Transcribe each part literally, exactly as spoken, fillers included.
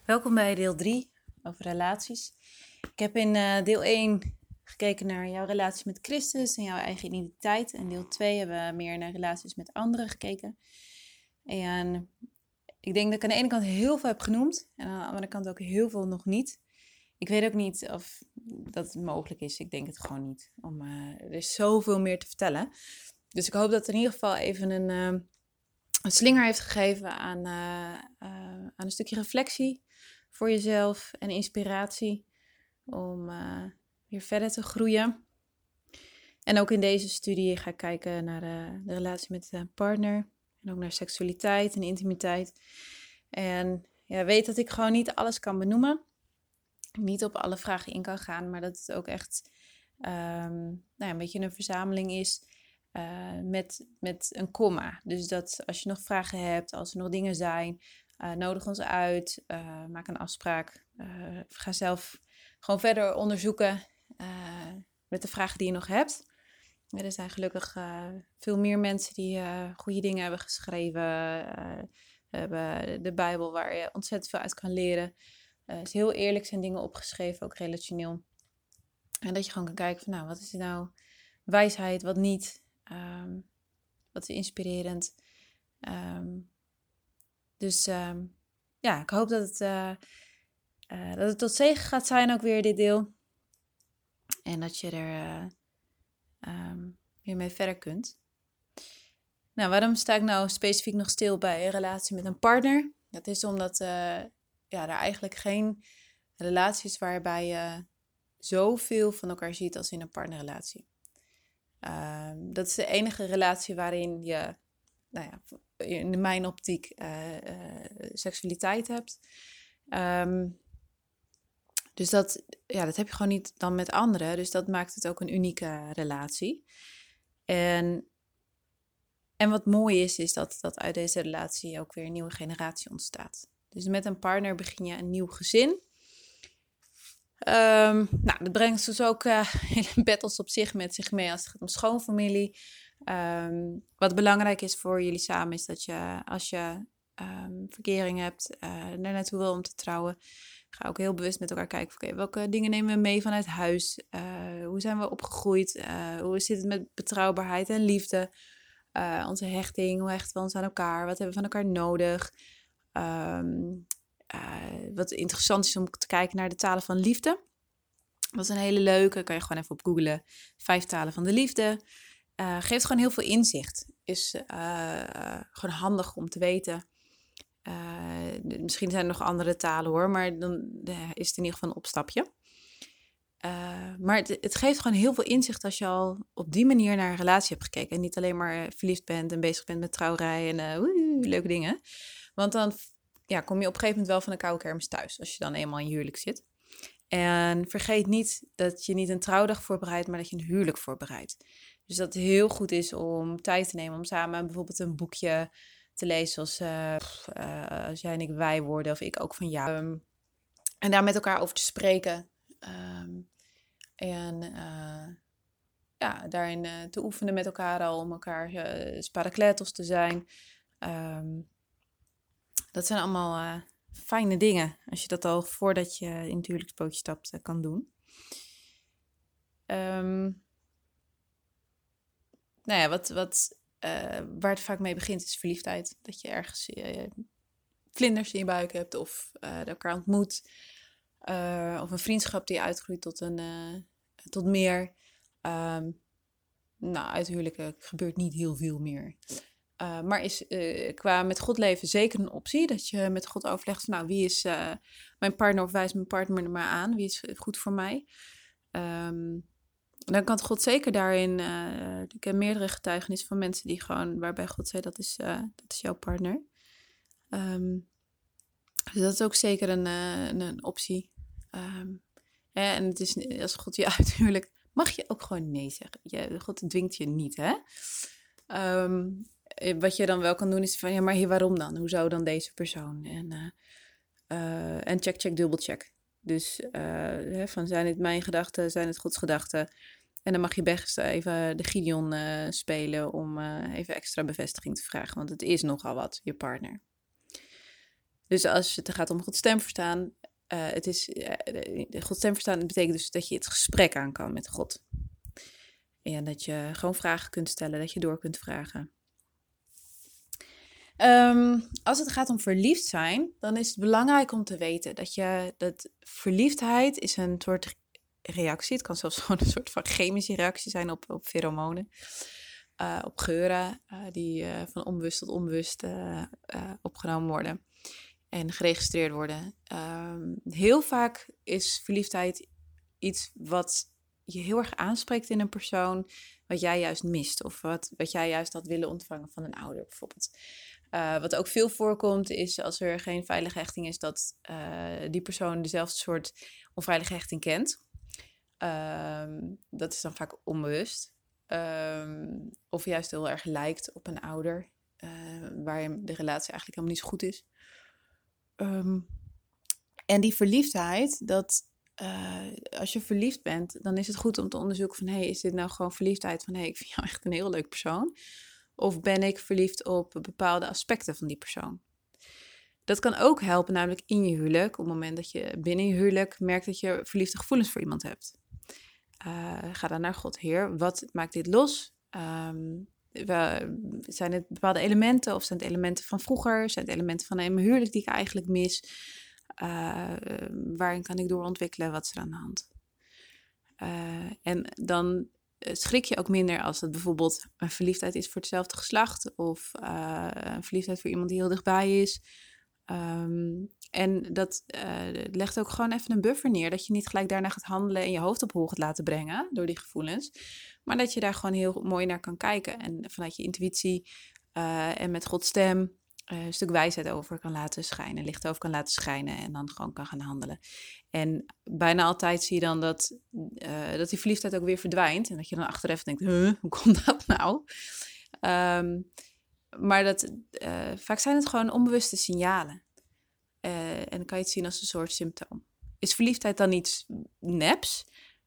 Welkom bij deel drie over relaties. Ik heb in uh, deel één gekeken naar jouw relatie met Christus en jouw eigen identiteit. En deel twee hebben we meer naar relaties met anderen gekeken. En ik denk dat ik aan de ene kant heel veel heb genoemd en aan de andere kant ook heel veel nog niet. Ik weet ook niet of dat het mogelijk is. Ik denk het gewoon niet. Om, uh, er is zoveel meer te vertellen. Dus ik hoop dat het in ieder geval even een, uh, een slinger heeft gegeven aan, uh, uh, aan een stukje reflectie voor jezelf en inspiratie om uh, weer verder te groeien. En ook in deze studie ga ik kijken naar de, de relatie met de partner en ook naar seksualiteit en intimiteit. En ja, weet dat ik gewoon niet alles kan benoemen, niet op alle vragen in kan gaan, maar dat het ook echt um, nou ja, een beetje een verzameling is uh, met, met een komma. Dus dat als je nog vragen hebt, als er nog dingen zijn, Uh, nodig ons uit, uh, maak een afspraak. Uh, ga zelf gewoon verder onderzoeken uh, met de vragen die je nog hebt. Ja, er zijn gelukkig uh, veel meer mensen die uh, goede dingen hebben geschreven. Uh, we hebben de Bijbel waar je ontzettend veel uit kan leren. Uh, is heel eerlijk zijn dingen opgeschreven, ook relationeel. En dat je gewoon kan kijken van nou, wat is nou wijsheid, wat niet. Um, wat is inspirerend. Um, Dus uh, ja, ik hoop dat het, uh, uh, dat het tot zegen gaat zijn ook weer dit deel. En dat je er uh, um, weer mee verder kunt. Nou, waarom sta ik nou specifiek nog stil bij een relatie met een partner? Dat is omdat uh, ja, er eigenlijk geen relatie is waarbij je zoveel van elkaar ziet als in een partnerrelatie. Uh, dat is de enige relatie waarin je, nou ja, in mijn optiek, uh, uh, seksualiteit hebt. Um, dus dat, ja, dat heb je gewoon niet dan met anderen. Dus dat maakt het ook een unieke relatie. En, en wat mooi is, is dat, dat uit deze relatie ook weer een nieuwe generatie ontstaat. Dus met een partner begin je een nieuw gezin. Um, nou, dat brengt dus ook uh, hele battles op zich met zich mee als het gaat om schoonfamilie. Um, wat belangrijk is voor jullie samen is dat je, als je um, verkering hebt, uh, er naartoe wil om te trouwen, ga ook heel bewust met elkaar kijken, okay, welke dingen nemen we mee vanuit huis? Uh, hoe zijn we opgegroeid? Uh, hoe zit het met betrouwbaarheid en liefde? Uh, onze hechting, hoe hechten we ons aan elkaar? Wat hebben we van elkaar nodig? Um, uh, wat interessant is om te kijken naar de talen van liefde. Dat is een hele leuke, kan je gewoon even op googlen. Vijf talen van de liefde. Uh, geeft gewoon heel veel inzicht. Is uh, gewoon handig om te weten. Uh, misschien zijn er nog andere talen hoor, maar dan uh, is het in ieder geval een opstapje. Uh, maar het, het geeft gewoon heel veel inzicht als je al op die manier naar een relatie hebt gekeken. En niet alleen maar verliefd bent en bezig bent met trouwerij en uh, woe, leuke dingen. Want dan ja, kom je op een gegeven moment wel van een koude kermis thuis. Als je dan eenmaal in je huwelijk zit. En vergeet niet dat je niet een trouwdag voorbereidt, maar dat je een huwelijk voorbereidt. Dus dat het heel goed is om tijd te nemen om samen bijvoorbeeld een boekje te lezen. Zoals uh, uh, als jij en ik wij worden of ik ook van jou. Um, en daar met elkaar over te spreken. Um, en uh, ja, daarin uh, te oefenen met elkaar al om elkaar uh, sparakletos te zijn. Um, dat zijn allemaal Uh, fijne dingen, als je dat al voordat je in het huwelijksbootje stapt uh, kan doen. Um, nou ja, wat, wat, uh, waar het vaak mee begint is verliefdheid. Dat je ergens uh, vlinders in je buik hebt of uh, elkaar ontmoet. Uh, of een vriendschap die uitgroeit tot, een, uh, tot meer. Um, nou, uit huwelijken gebeurt niet heel veel meer. Uh, maar is uh, qua met God leven zeker een optie. Dat je met God overlegt van, nou, wie is uh, mijn partner of wijst mijn partner er maar aan? Wie is goed voor mij? Um, dan kan God zeker daarin. Uh, ik heb meerdere getuigenissen van mensen die gewoon, waarbij God zei, dat is, uh, dat is jouw partner. Um, dus dat is ook zeker een, uh, een, een optie. Um, en het is, als God je uithuwelijk, mag je ook gewoon nee zeggen. Je, God dwingt je niet, hè? Um, wat je dan wel kan doen is van, ja, maar hier, waarom dan? Hoezo dan deze persoon? En, uh, uh, en check, check, dubbel check. Dus uh, van, zijn het mijn gedachten, zijn het Gods gedachten? En dan mag je best even de Gideon uh, spelen om uh, even extra bevestiging te vragen. Want het is nogal wat, je partner. Dus als het gaat om Gods stem verstaan, uh, het is, uh, de Gods stem verstaan betekent dus dat je het gesprek aan kan met God. En dat je gewoon vragen kunt stellen, dat je door kunt vragen. Um, als het gaat om verliefd zijn, dan is het belangrijk om te weten dat je dat verliefdheid is een soort reactie. Het kan zelfs gewoon een soort van chemische reactie zijn op, op pheromonen, uh, op geuren uh, die uh, van onbewust tot onbewust uh, uh, opgenomen worden en geregistreerd worden. Um, heel vaak is verliefdheid iets wat je heel erg aanspreekt in een persoon, wat jij juist mist of wat, wat jij juist had willen ontvangen van een ouder bijvoorbeeld. Uh, wat ook veel voorkomt is als er geen veilige hechting is, dat uh, die persoon dezelfde soort onveilige hechting kent. Um, dat is dan vaak onbewust. Um, of juist heel erg lijkt op een ouder, uh, waar de relatie eigenlijk helemaal niet zo goed is. Um, en die verliefdheid, dat uh, als je verliefd bent, dan is het goed om te onderzoeken van, hey, is dit nou gewoon verliefdheid van, hey, ik vind jou echt een heel leuk persoon? Of ben ik verliefd op bepaalde aspecten van die persoon? Dat kan ook helpen, namelijk in je huwelijk. Op het moment dat je binnen je huwelijk merkt dat je verliefde gevoelens voor iemand hebt. Uh, ga dan naar God. Heer, wat maakt dit los? Um, we, zijn het bepaalde elementen of zijn het elementen van vroeger? Zijn het elementen van mijn huwelijk die ik eigenlijk mis? Uh, waarin kan ik doorontwikkelen? Wat is er aan de hand? Uh, en dan schrik je ook minder als het bijvoorbeeld een verliefdheid is voor hetzelfde geslacht. Of uh, een verliefdheid voor iemand die heel dichtbij is. Um, en dat uh, legt ook gewoon even een buffer neer. Dat je niet gelijk daarna gaat handelen en je hoofd op hol gaat laten brengen door die gevoelens. Maar dat je daar gewoon heel mooi naar kan kijken. En vanuit je intuïtie uh, en met Gods stem uh, een stuk wijsheid over kan laten schijnen. Licht over kan laten schijnen en dan gewoon kan gaan handelen. En bijna altijd zie je dan dat, uh, dat die verliefdheid ook weer verdwijnt. En dat je dan achteraf denkt, huh, hoe komt dat nou? Um, maar dat, uh, vaak zijn het gewoon onbewuste signalen. Uh, en dan kan je het zien als een soort symptoom. Is verliefdheid dan iets neps?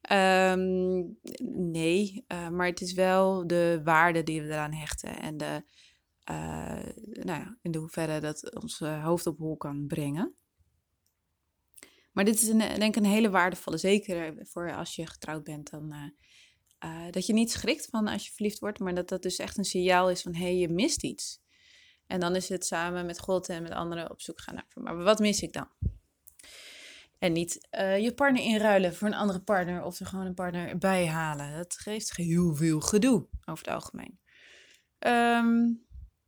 Um, nee, uh, maar het is wel de waarde die we eraan hechten. En de, uh, nou ja, in de hoeverre dat ons uh, hoofd op hol kan brengen. Maar dit is een, denk ik een hele waardevolle, zeker voor als je getrouwd bent. Dan, uh, uh, dat je niet schrikt van als je verliefd wordt, maar dat dat dus echt een signaal is van, hé, hey, je mist iets. En dan is het samen met God en met anderen op zoek gaan naar, maar wat mis ik dan? En niet uh, je partner inruilen voor een andere partner of er gewoon een partner bij halen. Dat geeft heel veel gedoe over het algemeen. Um,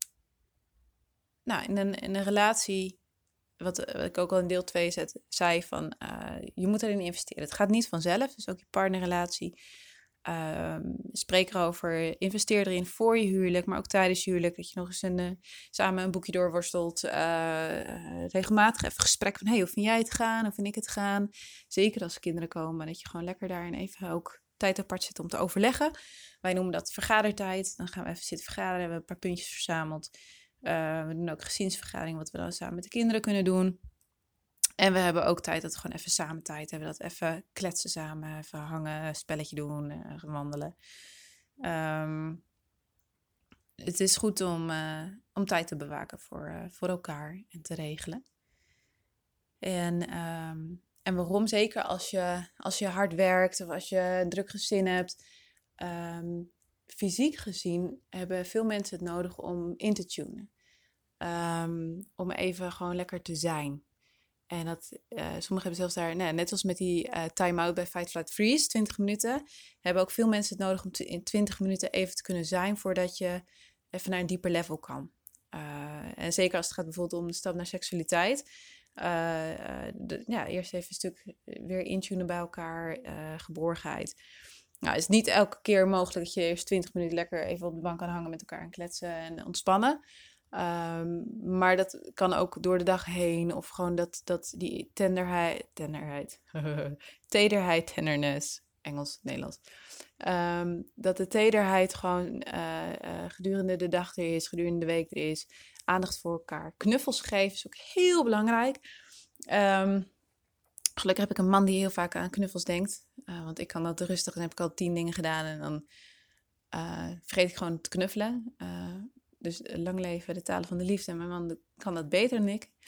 nou, in een, in een relatie, wat, wat ik ook al in deel twee zet, zei van, uh, je moet erin investeren. Het gaat niet vanzelf, dus ook je partnerrelatie. Um, spreek erover, investeer erin voor je huwelijk, maar ook tijdens je huwelijk, dat je nog eens een, uh, samen een boekje doorworstelt, uh, uh, regelmatig even gesprek van, hey, hoe vind jij het gaan, hoe vind ik het gaan, zeker als er kinderen komen, dat je gewoon lekker daarin even ook tijd apart zit om te overleggen. Wij noemen dat vergadertijd, dan gaan we even zitten vergaderen, hebben we een paar puntjes verzameld, uh, we doen ook gezinsvergadering, wat we dan samen met de kinderen kunnen doen. En we hebben ook tijd dat we gewoon even samen tijd hebben. Dat even kletsen samen, even hangen, spelletje doen, uh, wandelen. Um, het is goed om, uh, om tijd te bewaken voor, uh, voor elkaar en te regelen. En, um, en waarom? Zeker als je, als je hard werkt of als je een druk gezin hebt. Um, fysiek gezien hebben veel mensen het nodig om in te tunen. Um, om even gewoon lekker te zijn. En dat, uh, sommigen hebben zelfs daar, nou, net als met die uh, time-out bij Fight, Flight, Freeze, twintig minuten, hebben ook veel mensen het nodig om te, in twintig minuten even te kunnen zijn voordat je even naar een dieper level kan. Uh, en zeker als het gaat bijvoorbeeld om de stap naar seksualiteit. Uh, uh, de, ja, eerst even een stuk weer intunen bij elkaar, uh, geborgenheid. Nou, het is niet elke keer mogelijk dat je eerst twintig minuten lekker even op de bank kan hangen met elkaar en kletsen en ontspannen. Um, maar dat kan ook door de dag heen. Of gewoon dat, dat die tenderheid, tenderheid, tederheid, tenderness, Engels, Nederlands. Um, dat de tederheid gewoon uh, uh, gedurende de dag er is, gedurende de week er is. Aandacht voor elkaar. Knuffels geven is ook heel belangrijk. Um, gelukkig heb ik een man die heel vaak aan knuffels denkt. Uh, want ik kan dat rustig, dan heb ik al tien dingen gedaan. En dan uh, vergeet ik gewoon te knuffelen. Uh, Dus lang leven de talen van de liefde. Mijn man kan dat beter dan ik.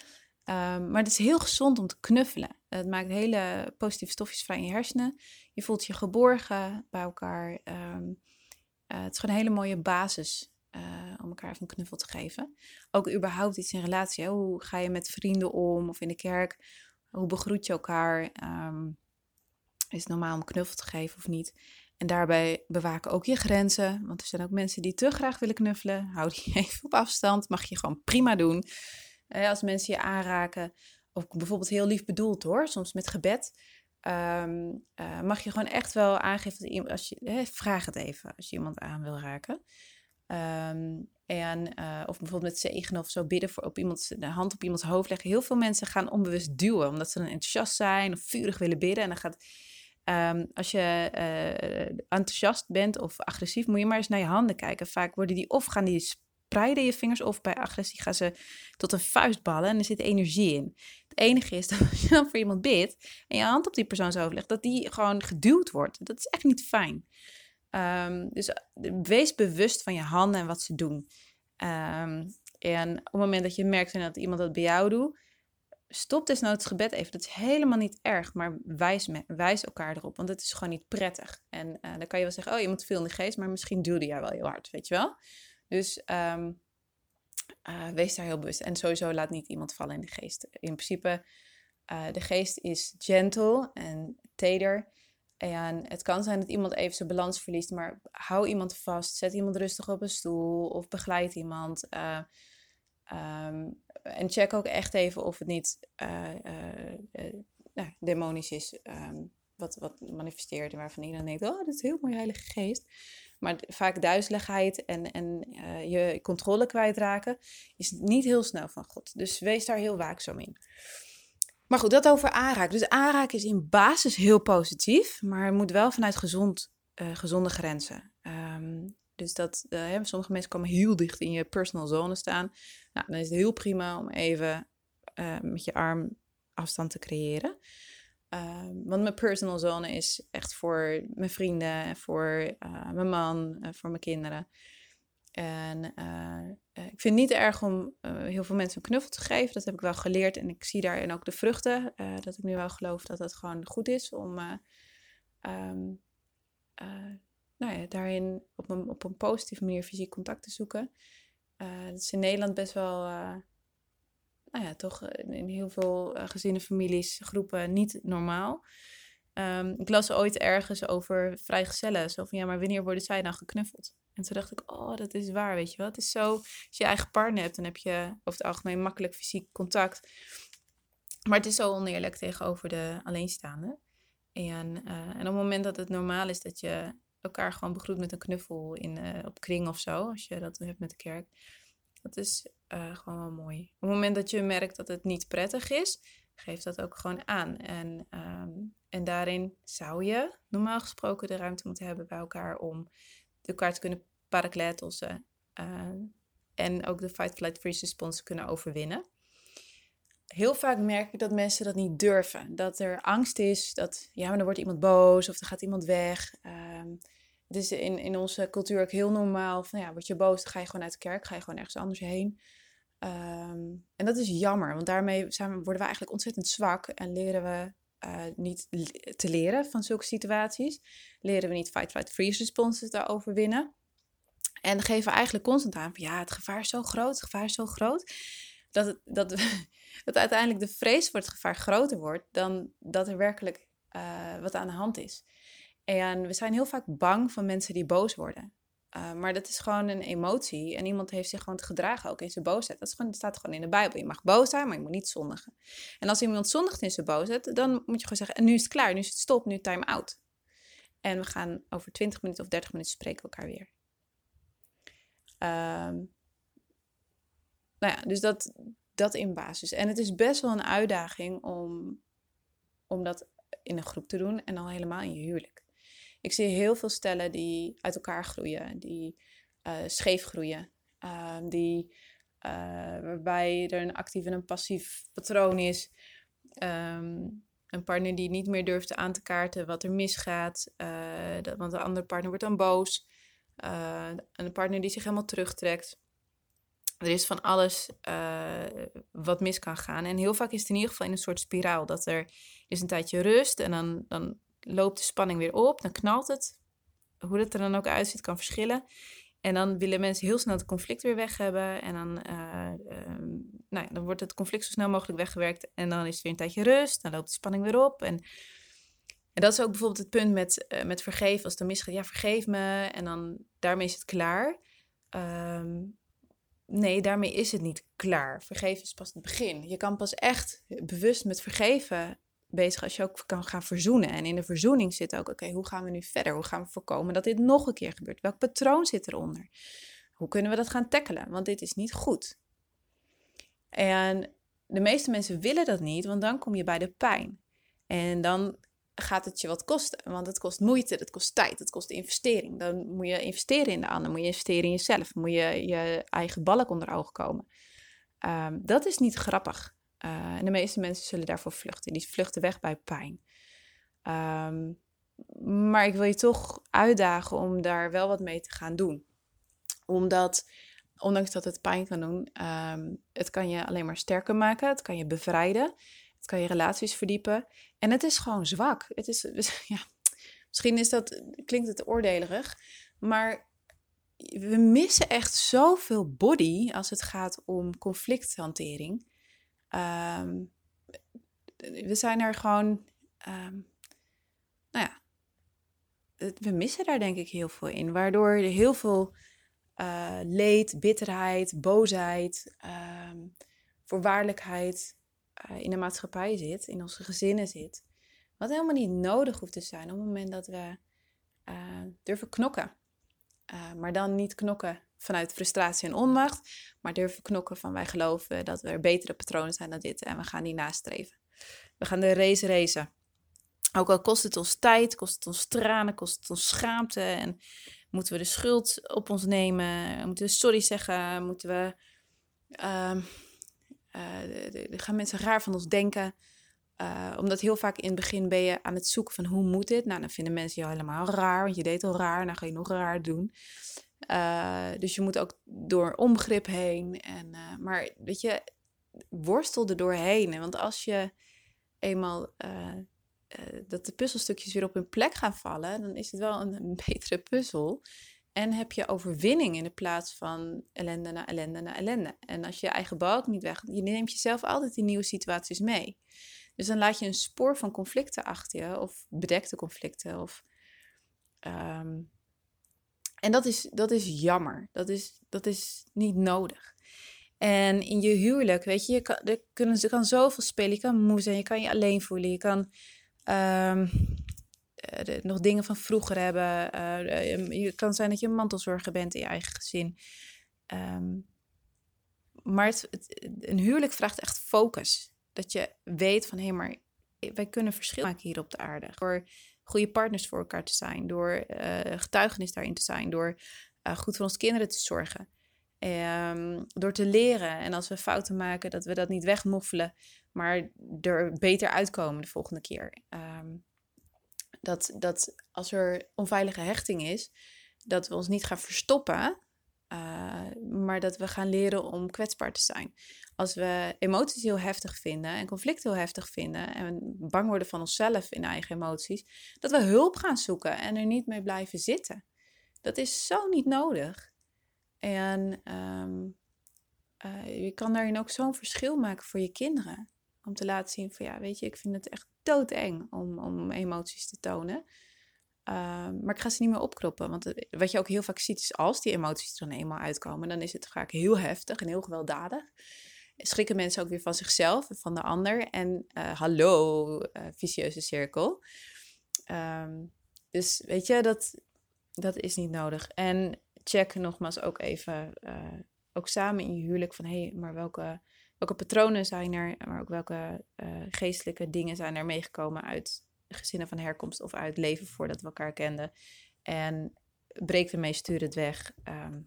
Um, maar het is heel gezond om te knuffelen. Het maakt hele positieve stofjes vrij in je hersenen. Je voelt je geborgen bij elkaar. Um, uh, het is gewoon een hele mooie basis uh, om elkaar even een knuffel te geven. Ook überhaupt iets in relatie. Hè? Hoe ga je met vrienden om of in de kerk? Hoe begroet je elkaar? Um, is het normaal om een knuffel te geven of niet? En daarbij bewaken ook je grenzen. Want er zijn ook mensen die te graag willen knuffelen. Hou die even op afstand. Mag je gewoon prima doen. Uh, als mensen je aanraken. Of bijvoorbeeld heel lief bedoeld hoor. Soms met gebed. Um, uh, mag je gewoon echt wel aangeven. Dat als je, eh, vraag het even als je iemand aan wil raken. Um, en, uh, of bijvoorbeeld met zegenen of zo bidden. Voor op iemands, de hand op iemands hoofd leggen. Heel veel mensen gaan onbewust duwen. Omdat ze dan enthousiast zijn. Of vurig willen bidden. En dan gaat... Um, als je uh, enthousiast bent of agressief, moet je maar eens naar je handen kijken. Vaak worden die of gaan die spreiden je vingers, of bij agressie gaan ze tot een vuist ballen en er zit energie in. Het enige is dat als je dan voor iemand bidt en je hand op die persoon zo legt, dat die gewoon geduwd wordt. Dat is echt niet fijn. Um, dus wees bewust van je handen en wat ze doen. Um, en op het moment dat je merkt dat iemand dat bij jou doet, stop desnoods het gebed even. Dat is helemaal niet erg, maar wijs, me, wijs elkaar erop. Want het is gewoon niet prettig. En uh, dan kan je wel zeggen, oh, je moet veel in de geest, maar misschien duwde jij wel heel hard, weet je wel. Dus um, uh, wees daar heel bewust. En sowieso laat niet iemand vallen in de geest. In principe, uh, de geest is gentle en teder. En het kan zijn dat iemand even zijn balans verliest, maar hou iemand vast. Zet iemand rustig op een stoel of begeleid iemand. Uh, um, En check ook echt even of het niet uh, uh, uh, nou, demonisch is. Um, wat, wat manifesteert en waarvan iedereen denkt, oh, dat is heel mooi Heilige Geest. Maar vaak duizeligheid en, en uh, je controle kwijtraken is niet heel snel van God. Dus wees daar heel waakzaam in. Maar goed, dat over aanraken. Dus aanraken is in basis heel positief, maar het moet wel vanuit gezond, uh, gezonde grenzen. Um, Dus dat uh, sommige mensen komen heel dicht in je personal zone staan. Nou, dan is het heel prima om even uh, met je arm afstand te creëren. Uh, want mijn personal zone is echt voor mijn vrienden, voor uh, mijn man, uh, voor mijn kinderen. En uh, uh, ik vind het niet erg om uh, heel veel mensen een knuffel te geven. Dat heb ik wel geleerd en ik zie daarin ook de vruchten. Uh, dat ik nu wel geloof dat het gewoon goed is om... Uh, um, uh, Nou ja, daarin op een, op een positieve manier fysiek contact te zoeken. Uh, dat is in Nederland best wel, uh, nou ja, toch in heel veel uh, gezinnen, families, groepen niet normaal. Um, ik las ooit ergens over vrijgezellen. Zo van, ja, maar wanneer worden zij dan geknuffeld? En toen dacht ik, oh, dat is waar, weet je wel. Het is zo, als je je eigen partner hebt, dan heb je over het algemeen makkelijk fysiek contact. Maar het is zo oneerlijk tegenover de alleenstaande. En, uh, en op het moment dat het normaal is dat je elkaar gewoon begroet met een knuffel in, uh, op kring of zo, als je dat hebt met de kerk. Dat is uh, gewoon wel mooi. Op het moment dat je merkt dat het niet prettig is, geef dat ook gewoon aan. En, um, en daarin zou je normaal gesproken de ruimte moeten hebben bij elkaar om elkaar te kunnen parakletelsen. Uh, en ook de fight, flight, freeze response te kunnen overwinnen. Heel vaak merk ik dat mensen dat niet durven. Dat er angst is, dat ja, maar dan wordt iemand boos of er gaat iemand weg. Um, het is in, in onze cultuur ook heel normaal. Van ja, word je boos, dan ga je gewoon uit de kerk, ga je gewoon ergens anders heen. Um, en dat is jammer, want daarmee zijn we, worden we eigenlijk ontzettend zwak en leren we uh, niet te leren van zulke situaties. Leren we niet fight, flight, freeze responses te overwinnen. En geven we eigenlijk constant aan van ja, het gevaar is zo groot, het gevaar is zo groot. Dat, het, dat, dat uiteindelijk de vrees voor het gevaar groter wordt dan dat er werkelijk uh, wat aan de hand is. En we zijn heel vaak bang van mensen die boos worden. Uh, maar dat is gewoon een emotie. En iemand heeft zich gewoon te gedragen, ook in zijn boosheid. Dat, is gewoon, dat staat gewoon in de Bijbel. Je mag boos zijn, maar je moet niet zondigen. En als iemand zondigt in zijn boosheid, dan moet je gewoon zeggen, en nu is het klaar, nu is het stop, nu time out. En we gaan over twintig minuten of dertig minuten spreken elkaar weer. Um, nou ja, dus dat, dat in basis. En het is best wel een uitdaging om, om dat in een groep te doen en al helemaal in je huwelijk. Ik zie heel veel stellen die uit elkaar groeien, die uh, scheef groeien, uh, die, uh, waarbij er een actief en een passief patroon is. Um, een partner die niet meer durft aan te kaarten wat er misgaat, uh, dat, want de andere partner wordt dan boos. Uh, een partner die zich helemaal terugtrekt. Er is van alles uh, wat mis kan gaan. En heel vaak is het in ieder geval in een soort spiraal. Dat er is een tijdje rust en dan, dan loopt de spanning weer op. Dan knalt het. Hoe het er dan ook uitziet kan verschillen. En dan willen mensen heel snel het conflict weer weg hebben. En dan, uh, uh, nou ja, dan wordt het conflict zo snel mogelijk weggewerkt. En dan is er weer een tijdje rust. Dan loopt de spanning weer op. En, en dat is ook bijvoorbeeld het punt met, uh, met vergeven. Als het dan misgaat, ja, vergeef me. En dan daarmee is het klaar. Um, nee, daarmee is het niet klaar. Vergeven is pas het begin. Je kan pas echt bewust met vergeven bezig als je ook kan gaan verzoenen. En in de verzoening zit ook, oké, okay, hoe gaan we nu verder? Hoe gaan we voorkomen dat dit nog een keer gebeurt? Welk patroon zit eronder? Hoe kunnen we dat gaan tackelen? Want dit is niet goed. En de meeste mensen willen dat niet, want dan kom je bij de pijn. En dan gaat het je wat kosten, want het kost moeite, het kost tijd, het kost investering. Dan moet je investeren in de ander, moet je investeren in jezelf, moet je je eigen balk onder ogen komen. Um, dat is niet grappig. Uh, en de meeste mensen zullen daarvoor vluchten. Die vluchten weg bij pijn. Um, maar ik wil je toch uitdagen om daar wel wat mee te gaan doen. Omdat, ondanks dat het pijn kan doen, um, het kan je alleen maar sterker maken. Het kan je bevrijden. Het kan je relaties verdiepen. En het is gewoon zwak. Het is, ja, misschien is dat, klinkt het oordelerig, maar we missen echt zoveel body als het gaat om conflicthantering. Um, we zijn er gewoon, um, nou ja, we missen daar denk ik heel veel in. Waardoor er heel veel uh, leed, bitterheid, boosheid, um, voorwaardelijkheid uh, in de maatschappij zit, in onze gezinnen zit. Wat helemaal niet nodig hoeft te zijn op het moment dat we uh, durven knokken. Uh, maar dan niet knokken vanuit frustratie en onmacht, maar durven knokken van wij geloven dat er betere patronen zijn dan dit en we gaan die nastreven. We gaan de race racen. Ook al kost het ons tijd, kost het ons tranen, kost het ons schaamte en moeten we de schuld op ons nemen, moeten we sorry zeggen, moeten we, uh, uh, gaan mensen raar van ons denken. Uh, omdat heel vaak in het begin ben je aan het zoeken van hoe moet dit? Nou, dan vinden mensen jou helemaal raar, want je deed al raar, dan ga je nog raar doen. Uh, dus je moet ook door onbegrip heen. En, uh, maar weet je, worstel er doorheen. Want als je eenmaal uh, uh, dat de puzzelstukjes weer op hun plek gaan vallen, dan is het wel een, een betere puzzel. En heb je overwinning in de plaats van ellende na ellende na ellende. En als je je eigen balk niet weg, je neemt jezelf altijd in nieuwe situaties mee. Dus dan laat je een spoor van conflicten achter je, of bedekte conflicten. Of, um, en dat is, dat is jammer. Dat is, dat is niet nodig. En in je huwelijk, weet je, je kan, er, kunnen, er kan zoveel spelen. Je kan moe zijn, je kan je alleen voelen. Je kan um, uh, nog dingen van vroeger hebben. Uh, het kan zijn dat je een mantelzorger bent in je eigen gezin. Um, maar het, het, een huwelijk vraagt echt focus. Dat je weet van, hé, hey, maar wij kunnen verschil maken hier op de aarde. Door goede partners voor elkaar te zijn. Door uh, getuigenis daarin te zijn. Door uh, goed voor onze kinderen te zorgen. Um, door te leren. En als we fouten maken, dat we dat niet wegmoffelen. Maar er beter uitkomen de volgende keer. Um, dat, dat als er onveilige hechting is, dat we ons niet gaan verstoppen. Uh, maar dat we gaan leren om kwetsbaar te zijn. Als we emoties heel heftig vinden en conflicten heel heftig vinden en bang worden van onszelf in eigen emoties, dat we hulp gaan zoeken en er niet mee blijven zitten. Dat is zo niet nodig. En um, uh, je kan daarin ook zo'n verschil maken voor je kinderen. Om te laten zien van ja, weet je, ik vind het echt doodeng om, om emoties te tonen. Uh, maar ik ga ze niet meer opkroppen. Want wat je ook heel vaak ziet is als die emoties er dan eenmaal uitkomen, dan is het vaak heel heftig en heel gewelddadig. Schrikken mensen ook weer van zichzelf en van de ander. En uh, hallo, uh, vicieuze cirkel. Um, dus weet je, dat, dat is niet nodig. En check nogmaals ook even, uh, ook samen in je huwelijk van hé, hey, maar welke, welke patronen zijn er, maar ook welke uh, geestelijke dingen zijn er meegekomen uit gezinnen van herkomst of uit leven voordat we elkaar kenden. En breek ermee, stuur het weg. Um,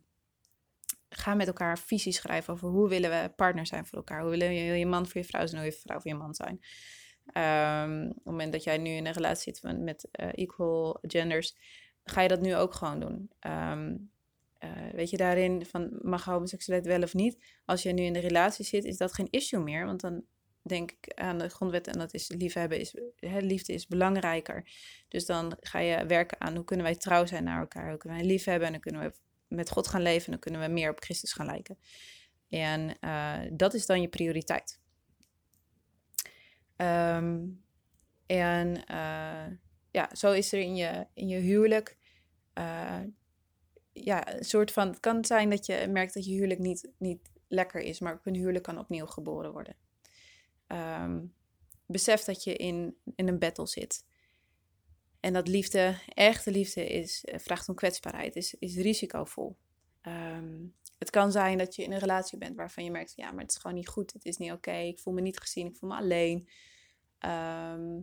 ga met elkaar visie schrijven over hoe willen we partner zijn voor elkaar. Hoe wil je, wil je man voor je vrouw zijn, hoe wil je vrouw voor je man zijn. Um, op het moment dat jij nu in een relatie zit met uh, equal genders, ga je dat nu ook gewoon doen. Um, uh, weet je, daarin van mag homoseksualiteit wel of niet. Als je nu in de relatie zit, is dat geen issue meer. Want dan denk ik aan de grondwet en dat is liefhebben, is, hè, liefde is belangrijker. Dus dan ga je werken aan hoe kunnen wij trouw zijn naar elkaar. Hoe kunnen wij liefhebben en dan kunnen we met God gaan leven en dan kunnen we meer op Christus gaan lijken. En uh, dat is dan je prioriteit. Um, en uh, ja, zo is er in je, in je huwelijk... Uh, ja, een soort van... Het kan zijn dat je merkt dat je huwelijk niet, niet lekker is, maar ook een huwelijk kan opnieuw geboren worden. Um, besef dat je in, in een battle zit. En dat liefde, echte liefde, is, vraagt om kwetsbaarheid, is, is risicovol. Um, het kan zijn dat je in een relatie bent waarvan je merkt... ja, maar het is gewoon niet goed, het is niet oké, okay, ik voel me niet gezien, ik voel me alleen. Um,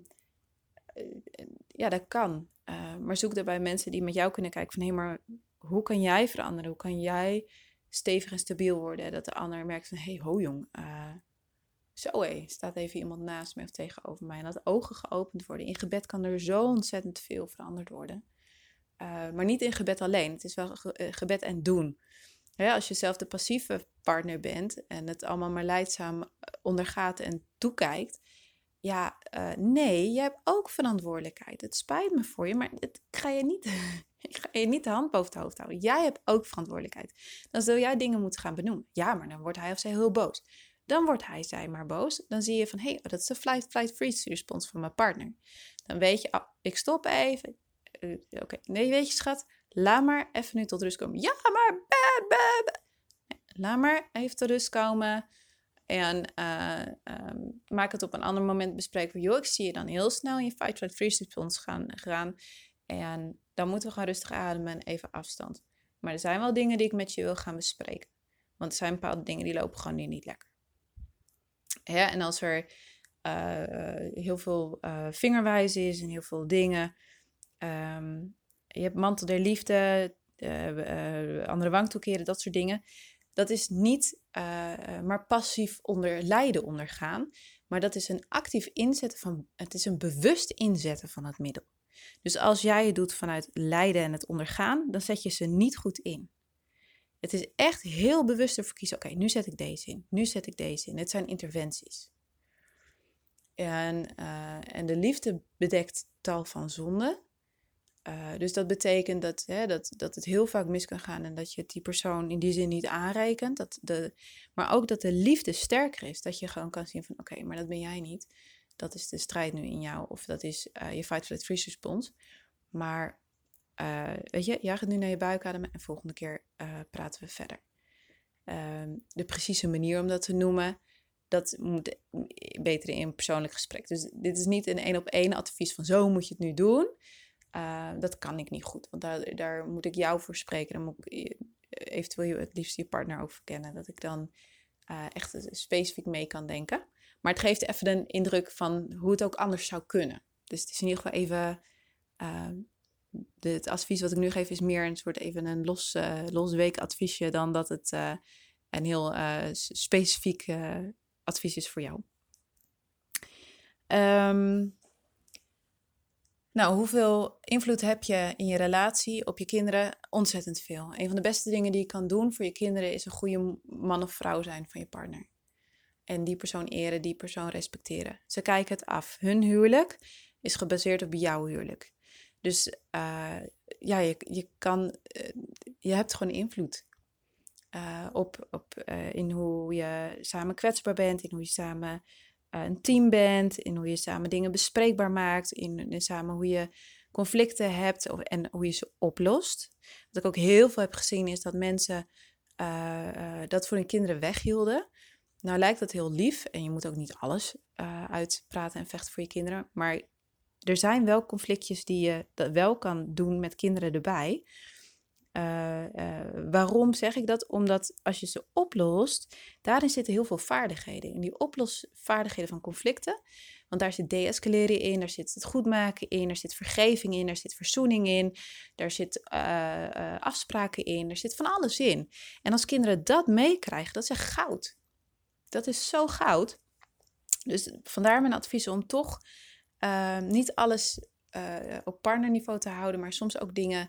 ja, dat kan. Uh, maar zoek daarbij mensen die met jou kunnen kijken van... hé, hey, maar hoe kan jij veranderen? Hoe kan jij stevig en stabiel worden? Dat de ander merkt van... hé, hey, ho jong, uh, zo hé, staat even iemand naast mij of tegenover mij. En dat ogen geopend worden. In gebed kan er zo ontzettend veel veranderd worden. Uh, maar niet in gebed alleen. Het is wel ge- gebed en doen. Ja, als je zelf de passieve partner bent... en het allemaal maar lijdzaam ondergaat en toekijkt... ja, uh, nee, je hebt ook verantwoordelijkheid. Het spijt me voor je, maar het, ik, ga je niet, ik ga je niet de hand boven het hoofd houden. Jij hebt ook verantwoordelijkheid. Dan zul jij dingen moeten gaan benoemen. Ja, maar dan wordt hij of zij heel boos. Dan wordt hij, zij maar boos. Dan zie je van, hé, hey, dat is de flight, flight, freeze respons van mijn partner. Dan weet je, oh, ik stop even. Uh, Oké, okay. Nee, weet je schat, laat maar even nu tot rust komen. Ja, maar, bah, bah, bah. Nee, laat maar even tot rust komen. En uh, um, maak het op een ander moment bespreken. Joh, ik zie je dan heel snel in je fight, flight, freeze respons gaan, gaan. En dan moeten we gewoon rustig ademen en even afstand. Maar er zijn wel dingen die ik met je wil gaan bespreken. Want er zijn bepaalde dingen die lopen gewoon nu niet lekker. Ja, en als er uh, heel veel uh, vingerwijzen is en heel veel dingen. Um, je hebt mantel der liefde, uh, uh, andere wang toekeren, dat soort dingen. Dat is niet uh, maar passief onder lijden ondergaan. Maar dat is een actief inzetten van, het is een bewust inzetten van het middel. Dus als jij het doet vanuit lijden en het ondergaan, dan zet je ze niet goed in. Het is echt heel bewust ervoor kiezen. Oké, okay, nu zet ik deze in. Nu zet ik deze in. Het zijn interventies. En, uh, en de liefde bedekt tal van zonden. Uh, dus dat betekent dat, hè, dat, dat het heel vaak mis kan gaan en dat je het die persoon in die zin niet aanrekent. Dat de, maar ook dat de liefde sterker is. Dat je gewoon kan zien van oké, okay, maar dat ben jij niet. Dat is de strijd nu in jou of dat is uh, je fight, flight, freeze respons. Maar uh, weet je, jij gaat nu naar je buik ademen en volgende keer uh, praten we verder. Uh, de precieze manier om dat te noemen, dat moet beter in een persoonlijk gesprek. Dus dit is niet een één op één advies van zo moet je het nu doen. Uh, dat kan ik niet goed, want daar, daar moet ik jou voor spreken. Dan moet ik eventueel het liefst je partner ook verkennen. Dat ik dan uh, echt specifiek mee kan denken. Maar het geeft even een indruk van hoe het ook anders zou kunnen. Dus het is in ieder geval even... Uh, de, het advies wat ik nu geef is meer een soort even een los, uh, los weekadviesje... dan dat het uh, een heel uh, specifiek uh, advies is voor jou. Um, Nou, hoeveel invloed heb je in je relatie op je kinderen? Ontzettend veel. Een van de beste dingen die je kan doen voor je kinderen is een goede man of vrouw zijn van je partner. En die persoon eren, die persoon respecteren. Ze kijken het af. Hun huwelijk is gebaseerd op jouw huwelijk. Dus uh, ja, je, je, kan, uh, je hebt gewoon invloed uh, op, op, uh, in hoe je samen kwetsbaar bent, in hoe je samen... een team bent, in hoe je samen dingen bespreekbaar maakt, in, in samen hoe je conflicten hebt of, en hoe je ze oplost. Wat ik ook heel veel heb gezien is dat mensen uh, uh, dat voor hun kinderen weghielden. Nou lijkt dat heel lief en je moet ook niet alles uh, uitpraten en vechten voor je kinderen, maar er zijn wel conflictjes die je dat wel kan doen met kinderen erbij. Uh, uh, waarom zeg ik dat? Omdat als je ze oplost, daarin zitten heel veel vaardigheden. In die oplosvaardigheden van conflicten. Want daar zit de-escaleren in, daar zit het goedmaken in, daar zit vergeving in, daar zit verzoening in, daar zit uh, uh, afspraken in, er zit van alles in. En als kinderen dat meekrijgen, dat is echt goud. Dat is zo goud. Dus vandaar mijn advies om toch uh, niet alles uh, op partnerniveau te houden, maar soms ook dingen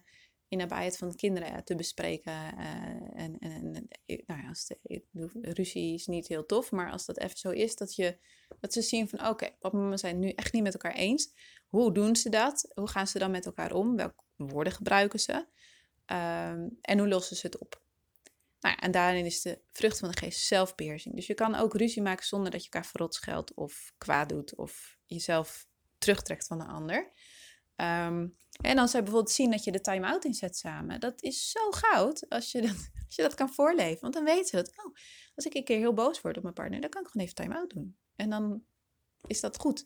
in nabijheid van de kinderen te bespreken. Uh, en, en, en nou ja, als de, ruzie is niet heel tof, maar als dat even zo is, dat, je, dat ze zien van oké, okay, papa en mama zijn nu echt niet met elkaar eens. Hoe doen ze dat? Hoe gaan ze dan met elkaar om? Welke woorden gebruiken ze? Um, en hoe lossen ze het op? Nou ja, en daarin is de vrucht van de geest zelfbeheersing. Dus je kan ook ruzie maken zonder dat je elkaar verrot scheldt of kwaad doet of jezelf terugtrekt van de ander. Um, en als zij bijvoorbeeld zien dat je de time-out inzet samen, dat is zo goud als je dat, als je dat kan voorleven. Want dan weten ze het, oh, als ik een keer heel boos word op mijn partner, dan kan ik gewoon even time-out doen. En dan is dat goed.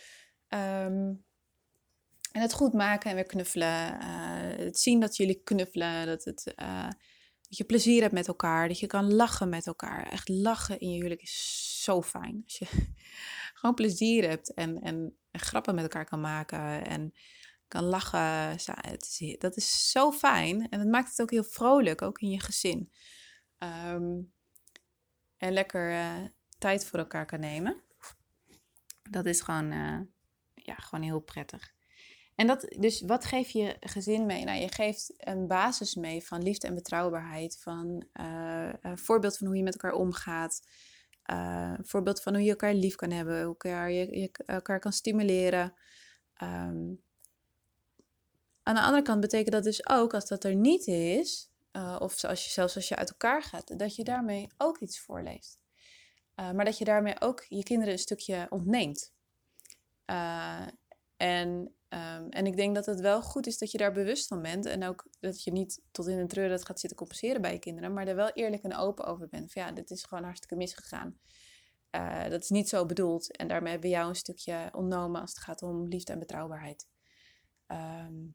Um, en het goed maken en weer knuffelen. Uh, het zien dat jullie knuffelen, dat, het, uh, dat je plezier hebt met elkaar, dat je kan lachen met elkaar. Echt lachen in je huwelijk is zo fijn. Als je gewoon plezier hebt en, en, en grappen met elkaar kan maken en kan lachen. Het is, dat is zo fijn. En het maakt het ook heel vrolijk, ook in je gezin. Um, en lekker uh, tijd voor elkaar kan nemen. Dat is gewoon, uh, ja, gewoon heel prettig. En dat, dus wat geef je gezin mee? Nou, je geeft een basis mee van liefde en betrouwbaarheid. Van uh, een voorbeeld van hoe je met elkaar omgaat. Uh, een voorbeeld van hoe je elkaar lief kan hebben. Hoe elkaar, je, je elkaar kan stimuleren. Um, Aan de andere kant betekent dat dus ook, als dat er niet is, uh, of als je, zelfs als je uit elkaar gaat, dat je daarmee ook iets voorleeft. Uh, maar dat je daarmee ook je kinderen een stukje ontneemt. Uh, en, um, en ik denk dat het wel goed is dat je daar bewust van bent. En ook dat je niet tot in een treur dat gaat zitten compenseren bij je kinderen, maar er wel eerlijk en open over bent. Van ja, dit is gewoon hartstikke misgegaan. Uh, dat is niet zo bedoeld. En daarmee hebben we jou een stukje ontnomen als het gaat om liefde en betrouwbaarheid. Um,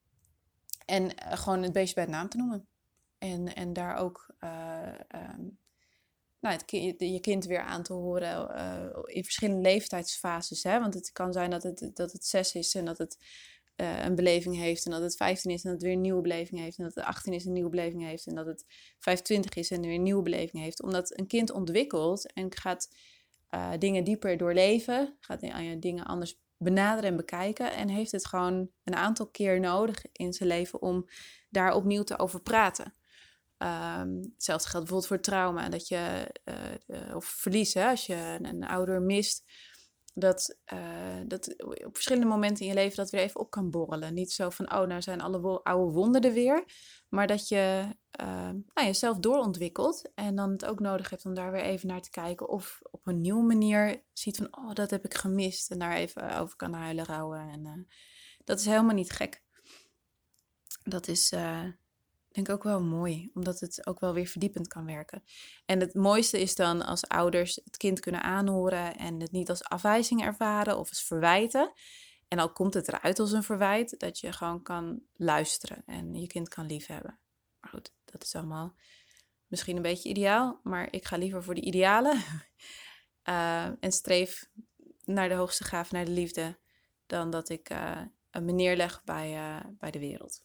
En uh, gewoon het beestje bij het naam te noemen. En, en daar ook uh, um, nou, het kind, je kind weer aan te horen uh, in verschillende leeftijdsfases. Hè? Want het kan zijn dat het, dat het zes is en dat het uh, een beleving heeft. En dat het vijftien is en dat het weer een nieuwe beleving heeft. En dat het achttien is en een nieuwe beleving heeft. En dat het vijfentwintig is en weer een nieuwe beleving heeft. Omdat een kind ontwikkelt en gaat uh, dingen dieper doorleven. Gaat dingen anders benaderen en bekijken. En heeft het gewoon een aantal keer nodig in zijn leven om daar opnieuw te over praten. Um, hetzelfde geldt bijvoorbeeld voor trauma. Dat je, uh, uh, of verlies, hè, als je een, een ouder mist. Dat, uh, dat op verschillende momenten in je leven dat weer even op kan borrelen. Niet zo van, oh, nou zijn alle wo- oude wonden er weer. Maar dat je uh, nou, jezelf doorontwikkelt. En dan het ook nodig hebt om daar weer even naar te kijken. Of op een nieuwe manier ziet van, oh, dat heb ik gemist. En daar even over kan huilen, rouwen. En uh, dat is helemaal niet gek. Dat is, uh, denk ik, ook wel mooi. Omdat het ook wel weer verdiepend kan werken. En het mooiste is dan als ouders het kind kunnen aanhoren. En het niet als afwijzing ervaren of als verwijten. En al komt het eruit als een verwijt, dat je gewoon kan luisteren en je kind kan liefhebben. Maar goed, dat is allemaal misschien een beetje ideaal, maar ik ga liever voor de idealen. uh, en streef naar de hoogste gave, naar de liefde, dan dat ik uh, me neerleg bij, uh, bij de wereld.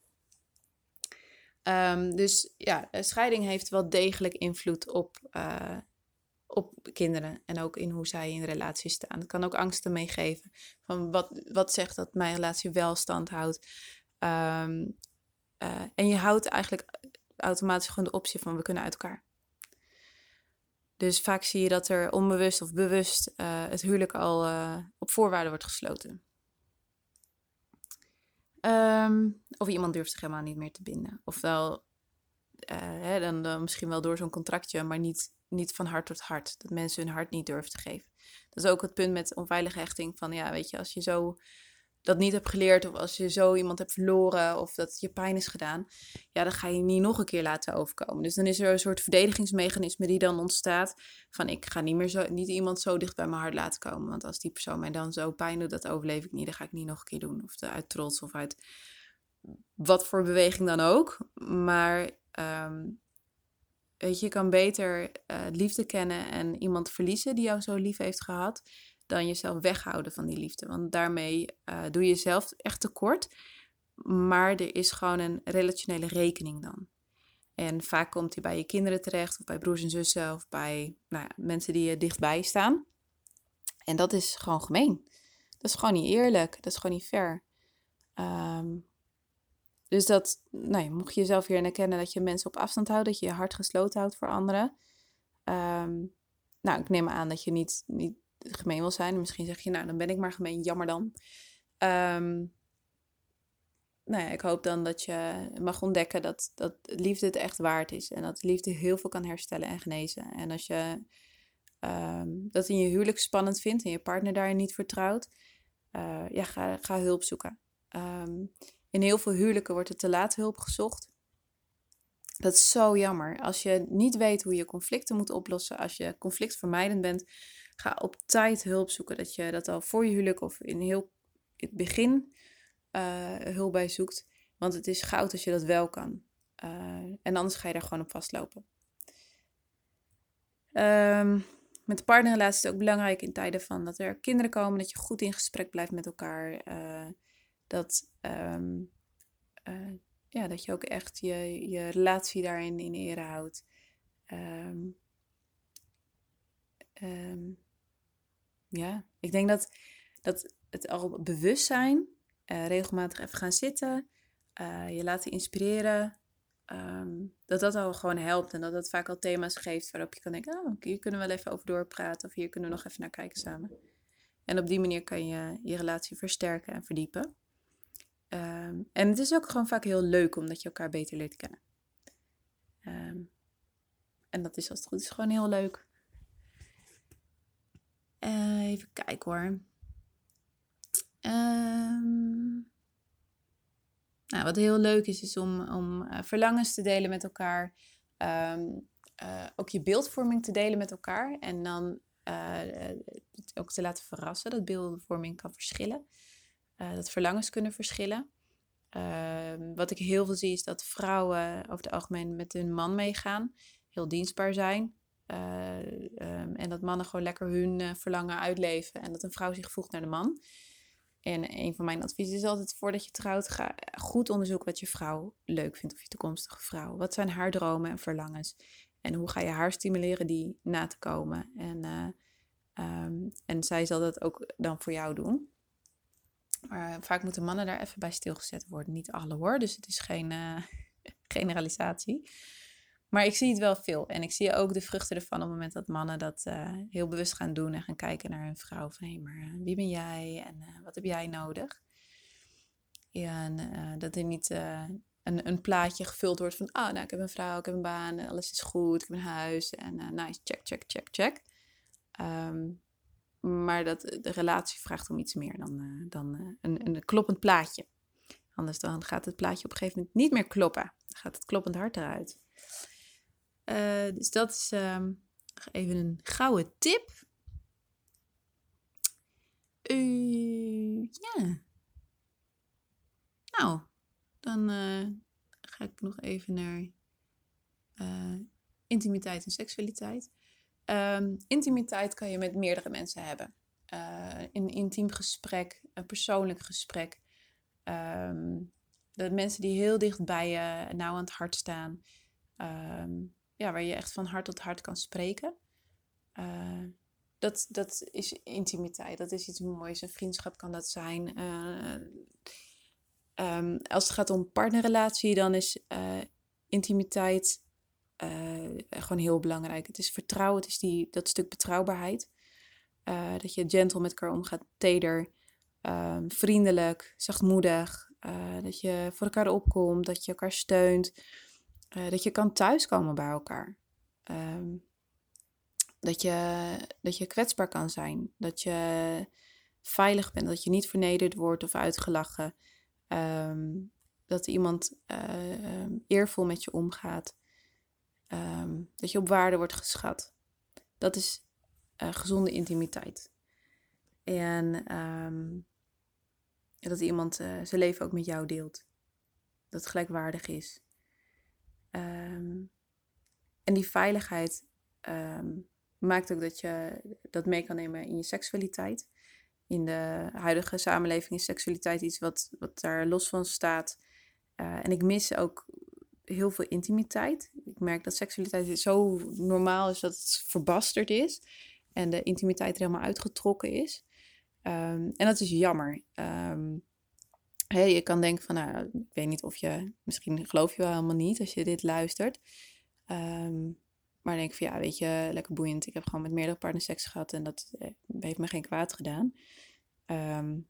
Um, dus ja, scheiding heeft wel degelijk invloed op... Uh, op kinderen en ook in hoe zij in relaties staan. Het kan ook angsten meegeven van wat, wat zegt dat mijn relatie wel stand houdt. Um, uh, en je houdt eigenlijk automatisch gewoon de optie van we kunnen uit elkaar. Dus vaak zie je dat er onbewust of bewust uh, het huwelijk al uh, op voorwaarden wordt gesloten. Um, of iemand durft zich helemaal niet meer te binden. Ofwel, uh, hè, dan, dan misschien wel door zo'n contractje, maar niet... niet van hart tot hart. Dat mensen hun hart niet durven te geven. Dat is ook het punt met onveilige hechting. Van ja, weet je, als je zo dat niet hebt geleerd. Of als je zo iemand hebt verloren. Of dat je pijn is gedaan. Ja, dan ga je niet nog een keer laten overkomen. Dus dan is er een soort verdedigingsmechanisme die dan ontstaat. Van ik ga niet meer zo, niet iemand zo dicht bij mijn hart laten komen. Want als die persoon mij dan zo pijn doet, dat overleef ik niet. Dan ga ik niet nog een keer doen. Of uit trots of uit wat voor beweging dan ook. Maar... Um, Weet je, je kan beter uh, liefde kennen en iemand verliezen die jou zo lief heeft gehad, dan jezelf weghouden van die liefde. Want daarmee uh, doe je jezelf echt tekort, maar er is gewoon een relationele rekening dan. En vaak komt die bij je kinderen terecht, of bij broers en zussen, of bij nou ja, mensen die je dichtbij staan. En dat is gewoon gemeen. Dat is gewoon niet eerlijk, dat is gewoon niet fair. Um, dus dat, nou ja, mocht je jezelf hierin herkennen dat je mensen op afstand houdt, dat je je hart gesloten houdt voor anderen. Um, nou, ik neem aan dat je niet, niet gemeen wil zijn. Misschien zeg je, nou, dan ben ik maar gemeen, jammer dan. Um, nou ja, ik hoop dan dat je mag ontdekken dat, dat liefde het echt waard is. En dat liefde heel veel kan herstellen en genezen. En als je um, dat in je huwelijk spannend vindt en je partner daarin niet vertrouwt, uh, ja, ga, ga hulp zoeken. Um, in heel veel huwelijken wordt er te laat hulp gezocht. Dat is zo jammer. Als je niet weet hoe je conflicten moet oplossen, als je conflictvermijdend bent, ga op tijd hulp zoeken. Dat je dat al voor je huwelijk of in heel het begin uh, hulp bij zoekt. Want het is goud als je dat wel kan. Uh, en anders ga je daar gewoon op vastlopen. Um, met de partnerrelatie is het ook belangrijk in tijden van dat er kinderen komen, dat je goed in gesprek blijft met elkaar. Uh, dat... Um, uh, Ja, dat je ook echt je, je relatie daarin in ere houdt. Um, um, ja, ik denk dat, dat het al bewustzijn, uh, regelmatig even gaan zitten, uh, je laten inspireren, um, dat dat al gewoon helpt. En dat dat vaak al thema's geeft waarop je kan denken, oh, hier kunnen we wel even over doorpraten. Of hier kunnen we nog even naar kijken samen. En op die manier kan je je relatie versterken en verdiepen. Um, en het is ook gewoon vaak heel leuk omdat je elkaar beter leert kennen. Um, en dat is als het goed is gewoon heel leuk. Uh, even kijken hoor. Um, nou, wat heel leuk is, is om, om uh, verlangens te delen met elkaar. Um, uh, ook je beeldvorming te delen met elkaar. En dan uh, het ook te laten verrassen. Dat beeldvorming kan verschillen. Uh, dat verlangens kunnen verschillen. Uh, wat ik heel veel zie is dat vrouwen over het algemeen met hun man meegaan. Heel dienstbaar zijn. Uh, um, en dat mannen gewoon lekker hun uh, verlangen uitleven. En dat een vrouw zich voegt naar de man. En een van mijn adviezen is altijd voordat je trouwt, ga goed onderzoeken wat je vrouw leuk vindt. Of je toekomstige vrouw. Wat zijn haar dromen en verlangens? En hoe ga je haar stimuleren die na te komen? En, uh, um, en zij zal dat ook dan voor jou doen. Maar vaak moeten mannen daar even bij stilgezet worden. Niet alle hoor, dus het is geen uh, generalisatie. Maar ik zie het wel veel. En ik zie ook de vruchten ervan op het moment dat mannen dat uh, heel bewust gaan doen. En gaan kijken naar hun vrouw. Van hé, hey, maar uh, wie ben jij? En uh, wat heb jij nodig? En uh, dat er niet uh, een, een plaatje gevuld wordt van... Oh, nou, ik heb een vrouw, ik heb een baan. En alles is goed, ik heb een huis. En uh, nice, check, check, check, check. Um, Maar dat, de relatie vraagt om iets meer dan, uh, dan uh, een, een kloppend plaatje. Anders dan gaat het plaatje op een gegeven moment niet meer kloppen. Dan gaat het kloppend hart eruit. Uh, dus dat is um, even een gouden tip. Uh, ja. Nou, dan uh, ga ik nog even naar uh, intimiteit en seksualiteit. Um, intimiteit kan je met meerdere mensen hebben. Uh, een intiem gesprek, een persoonlijk gesprek. Um, de mensen die heel dicht bij je, nauw aan het hart staan. Um, ja, waar je echt van hart tot hart kan spreken. Uh, dat, dat is intimiteit. Dat is iets moois. Een vriendschap kan dat zijn. Uh, um, als het gaat om partnerrelatie, dan is uh, intimiteit... Uh, gewoon heel belangrijk. Het is vertrouwen, het is die, dat stuk betrouwbaarheid. Uh, dat je gentle met elkaar omgaat, teder, uh, vriendelijk, zachtmoedig. Uh, dat je voor elkaar opkomt, dat je elkaar steunt. Uh, dat je kan thuiskomen bij elkaar. Um, dat, je, dat je kwetsbaar kan zijn. Dat je veilig bent, dat je niet vernederd wordt of uitgelachen. Um, dat iemand uh, um, eervol met je omgaat. Um, dat je op waarde wordt geschat. Dat is uh, gezonde intimiteit. En um, dat iemand uh, zijn leven ook met jou deelt. Dat het gelijkwaardig is. Um, en die veiligheid um, maakt ook dat je dat mee kan nemen in je seksualiteit. In de huidige samenleving is seksualiteit iets wat, wat daar los van staat. Uh, en ik mis ook heel veel intimiteit. Ik merk dat seksualiteit zo normaal is dat het verbasterd is. En de intimiteit er helemaal uitgetrokken is. Um, en dat is jammer. Um, Hè, je kan denken van, nou, ik weet niet of je, misschien geloof je wel helemaal niet als je dit luistert. Um, maar denk van, ja, weet je, lekker boeiend. Ik heb gewoon met meerdere partners seks gehad en dat eh, heeft me geen kwaad gedaan. Um,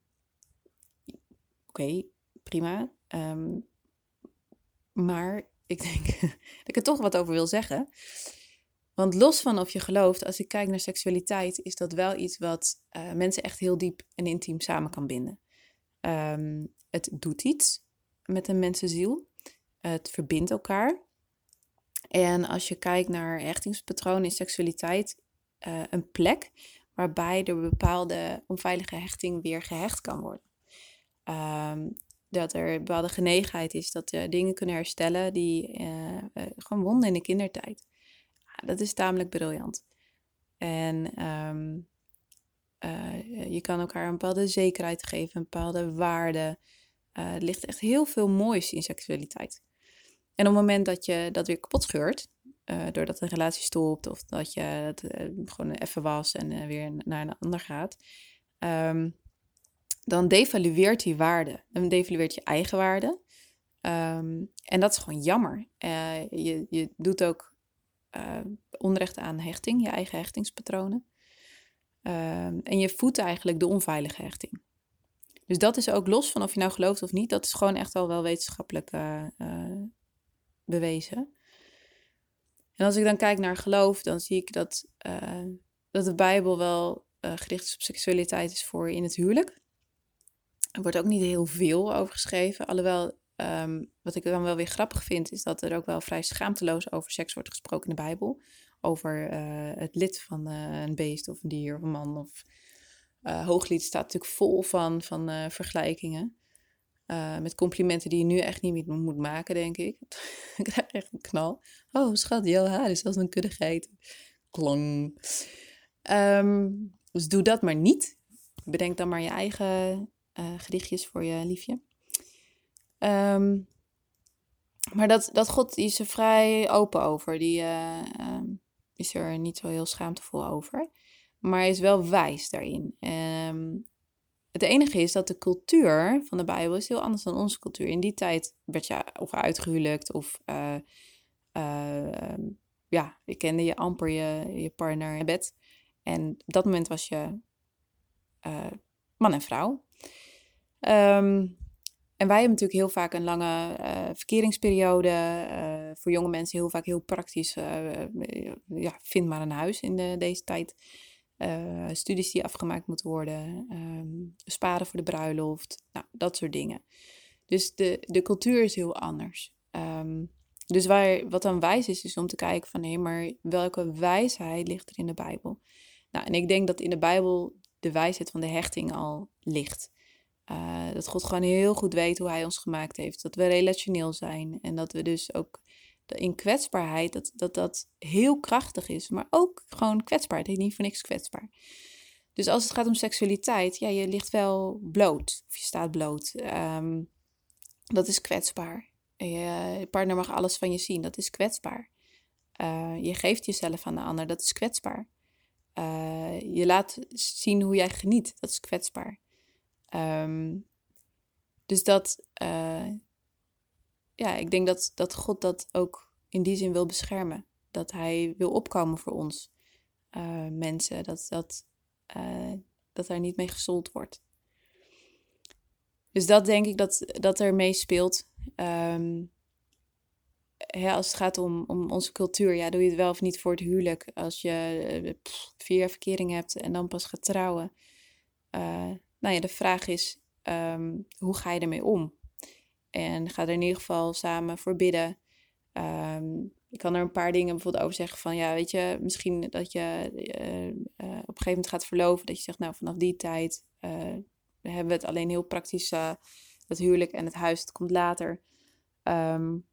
Oké, okay, prima. Um, maar ik denk dat ik er toch wat over wil zeggen. Want los van of je gelooft, als ik kijk naar seksualiteit, is dat wel iets wat uh, mensen echt heel diep en intiem samen kan binden. Um, het doet iets met een mensenziel. Het verbindt elkaar. En als je kijkt naar hechtingspatronen, is seksualiteit uh, een plek waarbij door bepaalde onveilige hechting weer gehecht kan worden. Um, dat er een bepaalde genegenheid is, dat er dingen kunnen herstellen die uh, uh, gewoon wonden in de kindertijd. Ja, dat is tamelijk briljant. En um, uh, je kan elkaar een bepaalde zekerheid geven, een bepaalde waarde. Uh, er ligt echt heel veel moois in seksualiteit. En op het moment dat je dat weer kapot scheurt, uh, doordat een relatie stopt of dat je het uh, gewoon even was en uh, weer naar een ander gaat, um, dan devalueert die waarde. Dan devalueert je eigen waarde. Um, en dat is gewoon jammer. Uh, je, je doet ook uh, onrecht aan hechting, je eigen hechtingspatronen. Um, en je voedt eigenlijk de onveilige hechting. Dus dat is ook los van of je nou gelooft of niet. Dat is gewoon echt al wel wetenschappelijk uh, uh, bewezen. En als ik dan kijk naar geloof, dan zie ik dat, uh, dat de Bijbel wel uh, gericht is op seksualiteit is voor in het huwelijk. Er wordt ook niet heel veel over geschreven. Alhoewel, um, wat ik dan wel weer grappig vind, is dat er ook wel vrij schaamteloos over seks wordt gesproken in de Bijbel. Over uh, het lid van uh, een beest of een dier of een man. Of uh, Hooglied staat natuurlijk vol van, van uh, vergelijkingen. Uh, met complimenten die je nu echt niet meer moet maken, denk ik. Ik krijg echt een knal. Oh, schat, jouw haar is als een kudde geiten. Klong. Um, dus doe dat maar niet. Bedenk dan maar je eigen uh, gedichtjes voor je liefje. Um, maar dat, dat God, die is er vrij open over. Die uh, um, is er niet zo heel schaamtevol over. Maar hij is wel wijs daarin. Um, Het enige is dat de cultuur van de Bijbel is heel anders dan onze cultuur. In die tijd werd je of uitgehuwelijkt of uh, uh, ja, je kende je amper je, je partner in bed. En op dat moment was je uh, man en vrouw. Um, en wij hebben natuurlijk heel vaak een lange uh, verkeringsperiode. Uh, voor jonge mensen heel vaak heel praktisch. Uh, uh, ja, vind maar een huis in de, deze tijd. Uh, studies die afgemaakt moeten worden, um, sparen voor de bruiloft, nou, dat soort dingen. Dus de, de cultuur is heel anders. Um, dus waar, wat dan wijs is, is om te kijken van, hé, maar welke wijsheid ligt er in de Bijbel? Nou, en ik denk dat in de Bijbel de wijsheid van de hechting al ligt. Uh, dat God gewoon heel goed weet hoe hij ons gemaakt heeft. Dat we relationeel zijn en dat we dus ook in kwetsbaarheid, dat, dat dat heel krachtig is. Maar ook gewoon kwetsbaar. Het heet niet voor niks kwetsbaar. Dus als het gaat om seksualiteit, ja, je ligt wel bloot. Of je staat bloot. Um, dat is kwetsbaar. Je, je partner mag alles van je zien. Dat is kwetsbaar. Uh, je geeft jezelf aan de ander. Dat is kwetsbaar. Uh, je laat zien hoe jij geniet. Dat is kwetsbaar. Um, dus dat... Uh, Ja, ik denk dat, dat God dat ook in die zin wil beschermen. Dat hij wil opkomen voor ons uh, mensen. Dat, dat, uh, dat daar niet mee gezold wordt. Dus dat denk ik dat, dat er mee speelt. Um, ja, als het gaat om, om onze cultuur. Ja, doe je het wel of niet voor het huwelijk. Als je uh, pff, vier jaar verkering hebt en dan pas gaat trouwen. Uh, nou ja, de vraag is, um, hoe ga je ermee om? En ga er in ieder geval samen voor bidden. Um, ik kan er een paar dingen bijvoorbeeld over zeggen van... ja, weet je, misschien dat je uh, uh, op een gegeven moment gaat verloven. Dat je zegt, nou, vanaf die tijd uh, hebben we het alleen heel praktisch... Uh, het huwelijk en het huis, het komt later. Um,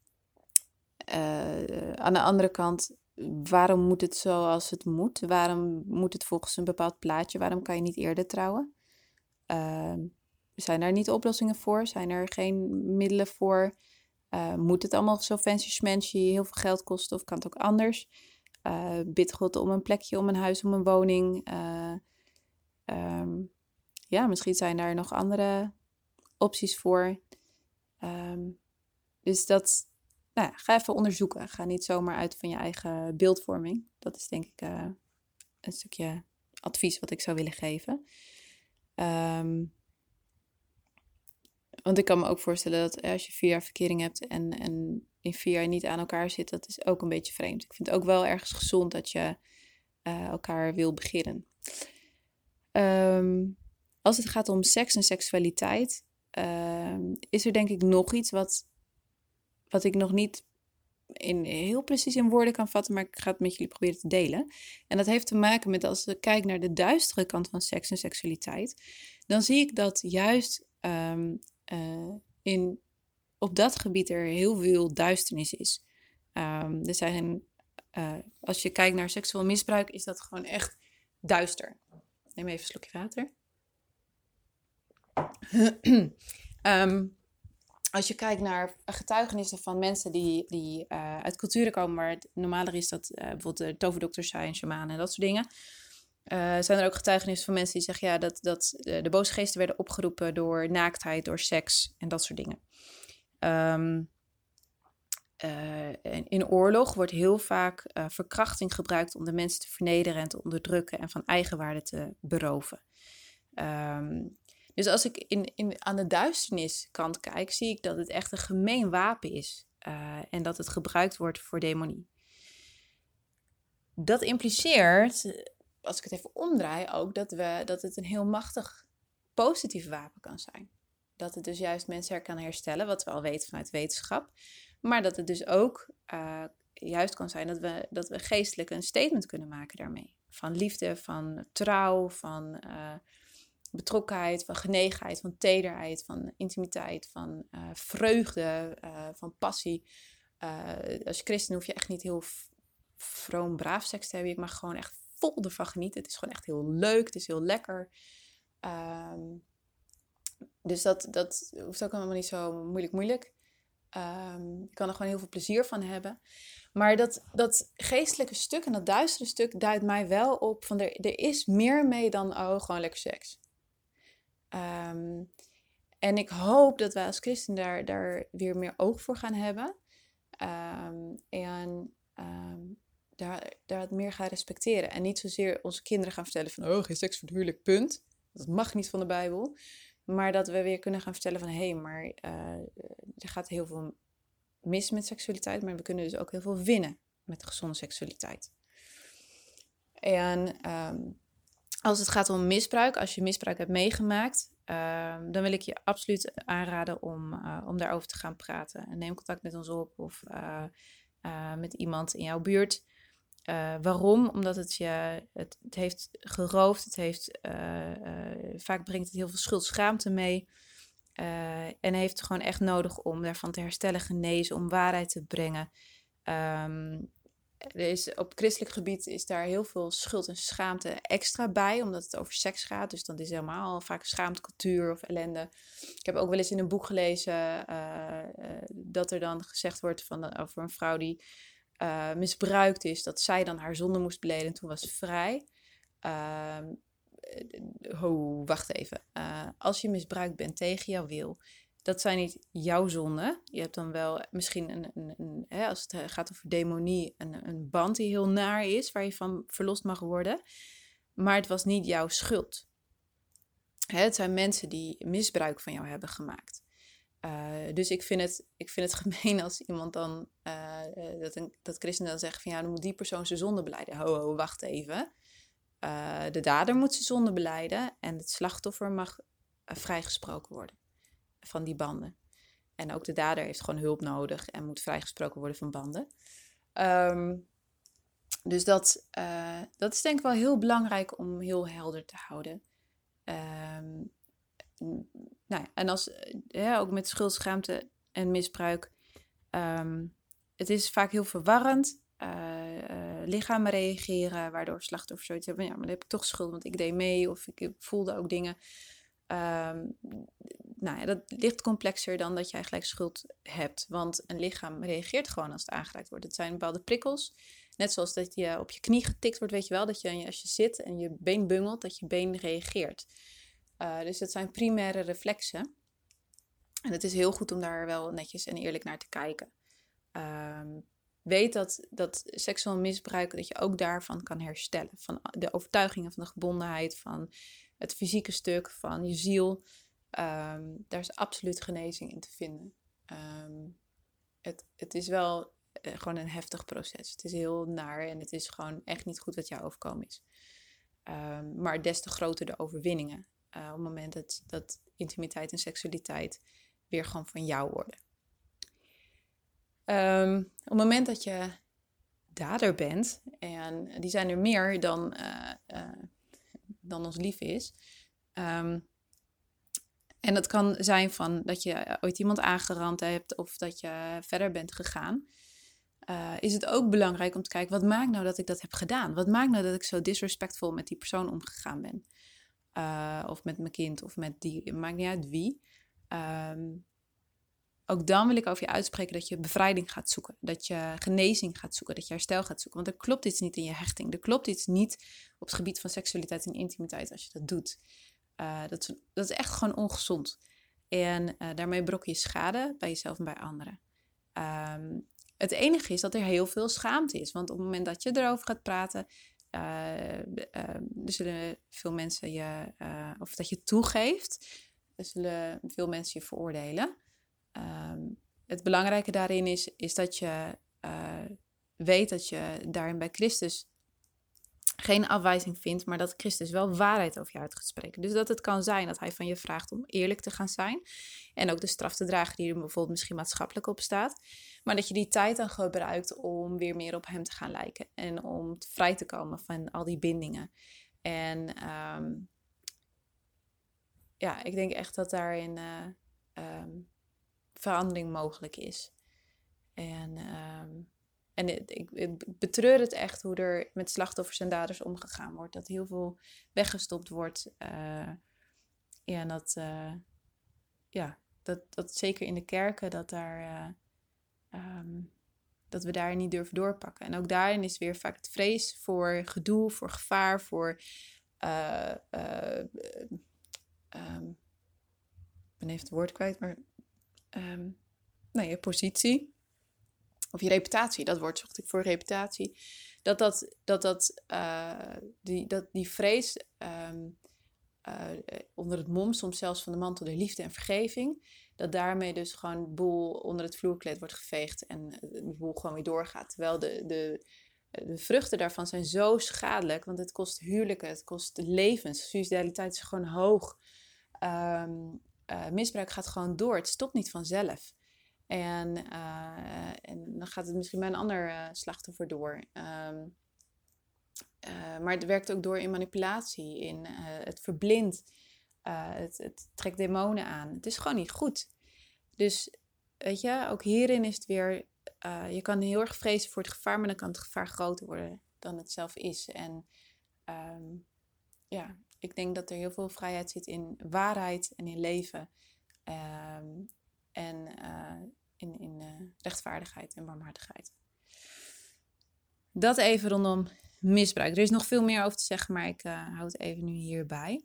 uh, aan de andere kant, waarom moet het zoals het moet? Waarom moet het volgens een bepaald plaatje? Waarom kan je niet eerder trouwen? Uh, Zijn er niet oplossingen voor? Zijn er geen middelen voor? Uh, moet het allemaal zo fancy schmancy, heel veel geld kosten of kan het ook anders? Uh, bid God om een plekje, om een huis, om een woning. Uh, um, ja, misschien zijn er nog andere opties voor. Um, dus dat, nou ja, ga even onderzoeken. Ga niet zomaar uit van je eigen beeldvorming. Dat is denk ik uh, een stukje advies wat ik zou willen geven. Um, want ik kan me ook voorstellen dat als je vier jaar verkering hebt en, en in vier jaar niet aan elkaar zit, dat is ook een beetje vreemd. Ik vind het ook wel ergens gezond dat je uh, elkaar wil beginnen. Um, als het gaat om seks en seksualiteit, uh, is er denk ik nog iets wat, wat ik nog niet in, heel precies in woorden kan vatten, maar ik ga het met jullie proberen te delen. En dat heeft te maken met als ik kijk naar de duistere kant van seks en seksualiteit, dan zie ik dat juist um, uh, in, op dat gebied er heel veel duisternis is. Um, er zijn, uh, als je kijkt naar seksueel misbruik, is dat gewoon echt duister. Neem even een slokje water. um, als je kijkt naar getuigenissen van mensen die, die uh, uit culturen komen waar het normaler is dat uh, bijvoorbeeld de toverdokters zijn, shamanen en dat soort dingen. Uh, zijn er ook getuigenissen van mensen die zeggen ja, dat, dat uh, de boze geesten werden opgeroepen door naaktheid, door seks en dat soort dingen. Um, uh, in, in oorlog wordt heel vaak uh, verkrachting gebruikt om de mensen te vernederen en te onderdrukken en van eigenwaarde te beroven. Um, dus als ik in, in, aan de duisterniskant kijk, zie ik dat het echt een gemeen wapen is. Uh, en dat het gebruikt wordt voor demonie. Dat impliceert, als ik het even omdraai, ook dat, we, dat het een heel machtig positief wapen kan zijn. Dat het dus juist mensen er kan herstellen, wat we al weten vanuit wetenschap. Maar dat het dus ook uh, juist kan zijn dat we, dat we geestelijk een statement kunnen maken daarmee. Van liefde, van trouw, van uh, betrokkenheid, van genegenheid, van tederheid, van intimiteit, van uh, vreugde, uh, van passie. Uh, als christen hoef je echt niet heel vroom, braaf seks te hebben. Je mag gewoon echt vol ervan genieten. Het is gewoon echt heel leuk, het is heel lekker. Um, dus dat, dat hoeft ook allemaal niet zo moeilijk moeilijk. Um, je kan er gewoon heel veel plezier van hebben. Maar dat, dat geestelijke stuk en dat duistere stuk duidt mij wel op van er, er is meer mee dan oh, gewoon lekker seks. Um, en ik hoop dat wij als christen daar, daar weer meer oog voor gaan hebben. Um, en um, daar, daar het meer gaan respecteren. En niet zozeer onze kinderen gaan vertellen van oh, geen seks voor het huwelijk, punt. Dat mag niet van de Bijbel. Maar dat we weer kunnen gaan vertellen van hé, hey, maar uh, er gaat heel veel mis met seksualiteit. Maar we kunnen dus ook heel veel winnen met gezonde seksualiteit. En um, als het gaat om misbruik, als je misbruik hebt meegemaakt, uh, dan wil ik je absoluut aanraden om, uh, om daarover te gaan praten. En neem contact met ons op of uh, uh, met iemand in jouw buurt. Uh, waarom? Omdat het je het, het heeft geroofd. Het heeft, uh, uh, vaak brengt het heel veel schuld-schaamte mee. Uh, en heeft het gewoon echt nodig om daarvan te herstellen, genezen, om waarheid te brengen. Um, er is, op christelijk gebied is daar heel veel schuld en schaamte extra bij, omdat het over seks gaat. Dus dan is helemaal vaak schaamtecultuur of ellende. Ik heb ook wel eens in een boek gelezen uh, uh, dat er dan gezegd wordt van, over een vrouw die uh, misbruikt is, dat zij dan haar zonde moest beleden en toen was ze vrij. Uh, oh, wacht even. Uh, als je misbruikt bent tegen jouw wil, dat zijn niet jouw zonden. Je hebt dan wel misschien, een, een, een, hè, als het gaat over demonie, een, een band die heel naar is, waar je van verlost mag worden. Maar het was niet jouw schuld. Hè, het zijn mensen die misbruik van jou hebben gemaakt. Uh, dus ik vind, het, ik vind het gemeen als iemand dan, uh, dat, een, dat christenen dan zeggen van ja, dan moet die persoon zijn zonde belijden. Ho, ho, wacht even. Uh, de dader moet zijn zonde belijden en het slachtoffer mag uh, vrijgesproken worden van die banden. En ook de dader heeft gewoon hulp nodig en moet vrijgesproken worden van banden. Um, dus dat, uh, dat is denk ik wel heel belangrijk om heel helder te houden. Um, nou ja, en als, ja, ook met schuldschaamte en misbruik. Um, het is vaak heel verwarrend. Uh, uh, lichamen reageren, waardoor slachtoffers zoiets hebben. Ja, maar dan heb ik toch schuld, want ik deed mee of ik voelde ook dingen. Um, nou ja, dat ligt complexer dan dat jij gelijk schuld hebt. Want een lichaam reageert gewoon als het aangeraakt wordt. Het zijn bepaalde prikkels. Net zoals dat je op je knie getikt wordt, weet je wel. Dat je als je zit en je been bungelt, dat je been reageert. Uh, dus dat zijn primaire reflexen. En het is heel goed om daar wel netjes en eerlijk naar te kijken. Um, weet dat, dat seksueel misbruik, dat je ook daarvan kan herstellen. Van de overtuigingen, van de gebondenheid, van het fysieke stuk, van je ziel. Um, daar is absoluut genezing in te vinden. Um, het, het is wel uh, gewoon een heftig proces. Het is heel naar en het is gewoon echt niet goed wat jou overkomen is. Um, maar des te groter de overwinningen. Uh, op het moment dat, dat intimiteit en seksualiteit weer gewoon van jou worden. Um, op het moment dat je dader bent, en die zijn er meer dan, uh, uh, dan ons lief is. Um, en dat kan zijn van dat je ooit iemand aangerand hebt of dat je verder bent gegaan. Uh, is het ook belangrijk om te kijken, wat maakt nou dat ik dat heb gedaan? Wat maakt nou dat ik zo disrespectvol met die persoon omgegaan ben? Uh, of met mijn kind of met die, het maakt niet uit wie. Um, Ook dan wil ik over je uitspreken dat je bevrijding gaat zoeken. Dat je genezing gaat zoeken. Dat je herstel gaat zoeken. Want er klopt iets niet in je hechting. Er klopt iets niet op het gebied van seksualiteit en intimiteit als je dat doet. Uh, dat, is, dat is echt gewoon ongezond. En uh, daarmee brok je schade bij jezelf en bij anderen. Um, het enige is dat er heel veel schaamte is. Want op het moment dat je erover gaat praten... Uh, uh, er zullen veel mensen je... Uh, of dat je toegeeft... Er zullen veel mensen je veroordelen... Um, het belangrijke daarin is, is dat je uh, weet dat je daarin bij Christus geen afwijzing vindt, maar dat Christus wel waarheid over je uit gaat spreken. Dus dat het kan zijn dat hij van je vraagt om eerlijk te gaan zijn en ook de straf te dragen die er bijvoorbeeld misschien maatschappelijk op staat, maar dat je die tijd dan gebruikt om weer meer op hem te gaan lijken en om vrij te komen van al die bindingen. En um, ja, ik denk echt dat daarin... Uh, um, verandering mogelijk is. En, um, en het, ik, ik betreur het echt hoe er met slachtoffers en daders omgegaan wordt. Dat heel veel weggestopt wordt. Uh, ja, en dat, uh, ja, dat, dat zeker in de kerken, dat, daar, uh, um, dat we daar niet durven doorpakken. En ook daarin is weer vaak het vrees voor gedoe, voor gevaar, voor... Uh, uh, um, ik ben even het woord kwijt, maar... Um, nou, je positie of je reputatie, dat woord zocht ik voor reputatie, dat, dat, dat, dat, uh, die, dat die vrees um, uh, onder het mom, soms zelfs van de mantel der liefde en vergeving, dat daarmee dus gewoon de boel onder het vloerkleed wordt geveegd en de boel gewoon weer doorgaat. Terwijl de, de, de vruchten daarvan zijn zo schadelijk, want het kost huwelijken, het kost levens, suicidaliteit is gewoon hoog. Um, Uh, misbruik gaat gewoon door. Het stopt niet vanzelf. En, uh, en dan gaat het misschien bij een ander uh, slachtoffer door. Um, uh, maar het werkt ook door in manipulatie. In, uh, het verblindt. Uh, het, het trekt demonen aan. Het is gewoon niet goed. Dus weet je, ook hierin is het weer... Uh, je kan heel erg vrezen voor het gevaar, maar dan kan het gevaar groter worden dan het zelf is. En um, ja... Ik denk dat er heel veel vrijheid zit in waarheid en in leven. Um, en uh, in, in uh, rechtvaardigheid en barmhartigheid. Dat even rondom misbruik. Er is nog veel meer over te zeggen, maar ik uh, hou het even nu hierbij.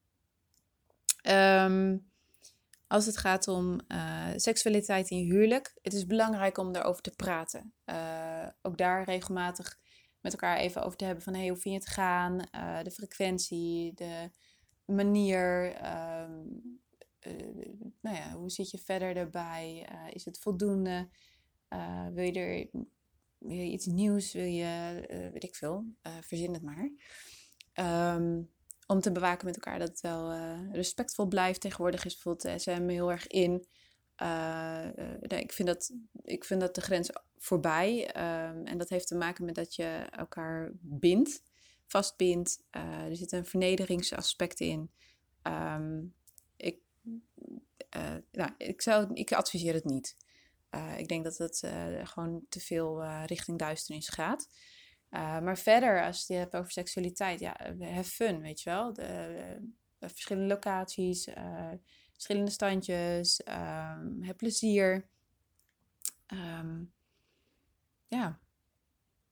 Um, als het gaat om uh, seksualiteit in je huwelijk. Het is belangrijk om daarover te praten. Uh, ook daar regelmatig... met elkaar even over te hebben van hey, hoe vind je het gaan? Uh, de frequentie, de manier. Um, uh, nou ja, hoe zit je verder erbij? Uh, is het voldoende? Uh, wil je er wil je iets nieuws? Wil je, uh, weet ik veel, uh, verzin het maar. Um, om te bewaken met elkaar dat het wel uh, respectvol blijft. Tegenwoordig is bijvoorbeeld de S M heel erg in... Uh, uh, nee, ik, vind dat, ik vind dat de grens voorbij. Um, en dat heeft te maken met dat je elkaar bindt, vastbindt. Uh, er zit een vernederingsaspect in. Um, ik, uh, nou, ik, zou, ik adviseer het niet. Uh, ik denk dat het uh, gewoon te veel uh, richting duisternis gaat. Uh, maar verder, als je het hebt over seksualiteit, ja, have fun, weet je wel. De, de verschillende locaties... Uh, verschillende standjes, um, heb plezier. Um, ja,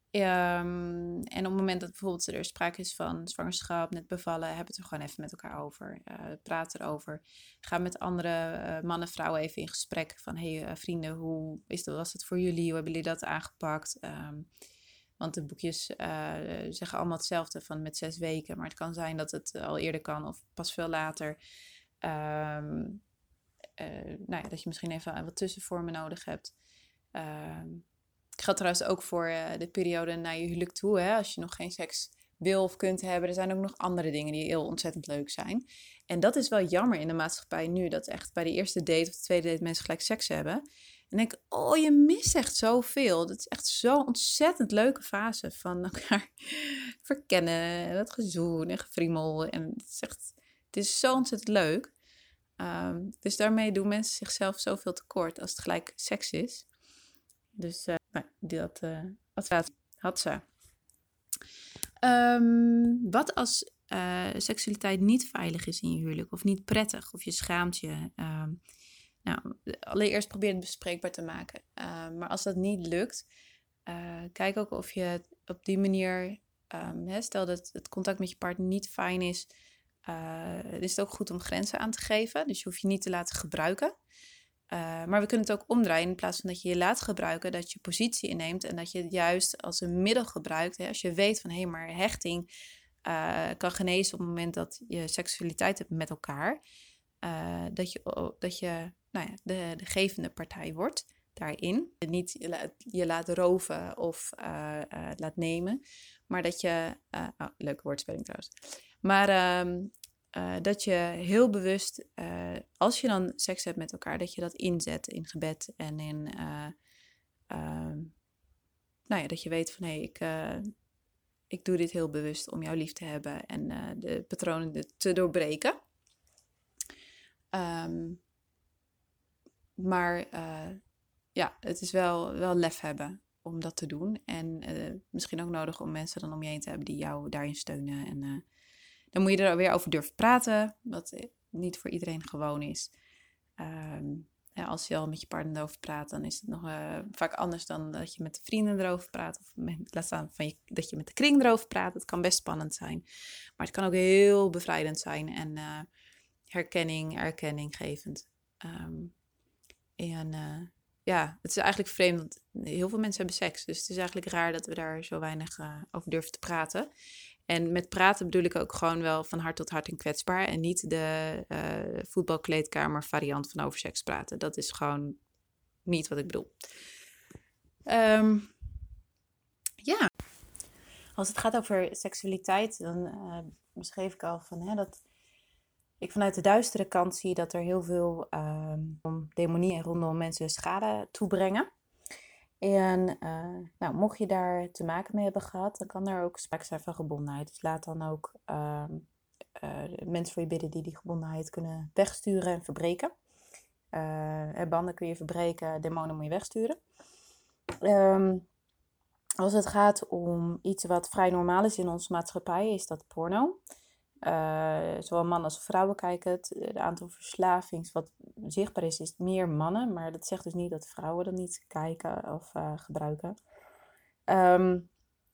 Um, en op het moment dat bijvoorbeeld er sprake is van zwangerschap, net bevallen, hebben we het er gewoon even met elkaar over. Uh, praat erover. Ga met andere uh, mannen, vrouwen even in gesprek. Van, hé hey, uh, vrienden, hoe is dat, was het voor jullie? Hoe hebben jullie dat aangepakt? Um, want de boekjes uh, zeggen allemaal hetzelfde van met zes weken. Maar het kan zijn dat het al eerder kan of pas veel later. Um, uh, nou ja, dat je misschien even wat tussenvormen nodig hebt. Um, Het geldt trouwens ook voor uh, de periode naar je huwelijk toe. Hè? Als je nog geen seks wil of kunt hebben. Er zijn ook nog andere dingen die heel ontzettend leuk zijn. En dat is wel jammer in de maatschappij nu. Dat echt bij de eerste date of de tweede date mensen gelijk seks hebben. En denk ik, oh, je mist echt zoveel. Dat is echt zo'n ontzettend leuke fase van elkaar verkennen. Dat gezoen en gefriemel. En het is echt, het is zo ontzettend leuk. Um, dus daarmee doen mensen zichzelf zoveel tekort als het gelijk seks is. Dus uh, nou, dat uh, advies had ze. Um, wat als uh, seksualiteit niet veilig is in je huwelijk of niet prettig of je schaamt je? Um, nou, allereerst probeer het bespreekbaar te maken. Uh, maar als dat niet lukt, uh, kijk ook of je het op die manier, um, hè, stel dat het contact met je partner niet fijn is, uh, is het ook goed om grenzen aan te geven. Dus je hoeft je niet te laten gebruiken. Uh, maar we kunnen het ook omdraaien in plaats van dat je je laat gebruiken, dat je positie inneemt en dat je het juist als een middel gebruikt. Hè, als je weet van hé, hey, maar hechting uh, kan genezen op het moment dat je seksualiteit hebt met elkaar. Uh, dat je, dat je nou ja, de, de gevende partij wordt daarin. Niet je laat, je laat roven of uh, uh, laat nemen, maar dat je... Uh, oh, leuke woordspeling trouwens. Maar... Um, Uh, dat je heel bewust, uh, als je dan seks hebt met elkaar, dat je dat inzet in gebed en in, uh, uh, nou ja, dat je weet van hé, hey, ik, uh, ik doe dit heel bewust om jou lief te hebben en uh, de patronen te doorbreken. Um, maar uh, ja, het is wel, wel lef hebben om dat te doen en uh, misschien ook nodig om mensen dan om je heen te hebben die jou daarin steunen en... Uh, Dan moet je er weer over durven praten, wat niet voor iedereen gewoon is. Um, ja, als je al met je partner erover praat, dan is het nog uh, vaak anders dan dat je met de vrienden erover praat. Of met, laat staan van je, dat je met de kring erover praat. Het kan best spannend zijn. Maar het kan ook heel bevrijdend zijn en uh, herkenning, erkenning gevend. Um, en uh, ja, het is eigenlijk vreemd, want heel veel mensen hebben seks. Dus het is eigenlijk raar dat we daar zo weinig uh, over durven te praten. En met praten bedoel ik ook gewoon wel van hart tot hart en kwetsbaar. En niet de uh, voetbalkleedkamer variant van over seks praten. Dat is gewoon niet wat ik bedoel. Um, ja, als het gaat over seksualiteit, dan uh, beschreef ik al van hè, dat ik vanuit de duistere kant zie dat er heel veel um, demonieën rondom mensen schade toebrengen. En uh, nou, mocht je daar te maken mee hebben gehad, dan kan er ook sprake zijn van gebondenheid. Dus laat dan ook uh, uh, mensen voor je bidden die die gebondenheid kunnen wegsturen en verbreken. Uh, banden kun je verbreken, demonen moet je wegsturen. Um, als het gaat om iets wat vrij normaal is in onze maatschappij, is dat porno. Uh, zowel mannen als vrouwen kijken het. Het aantal verslavings wat zichtbaar is, is meer mannen. Maar dat zegt dus niet dat vrouwen dat niet kijken of uh, gebruiken. Um,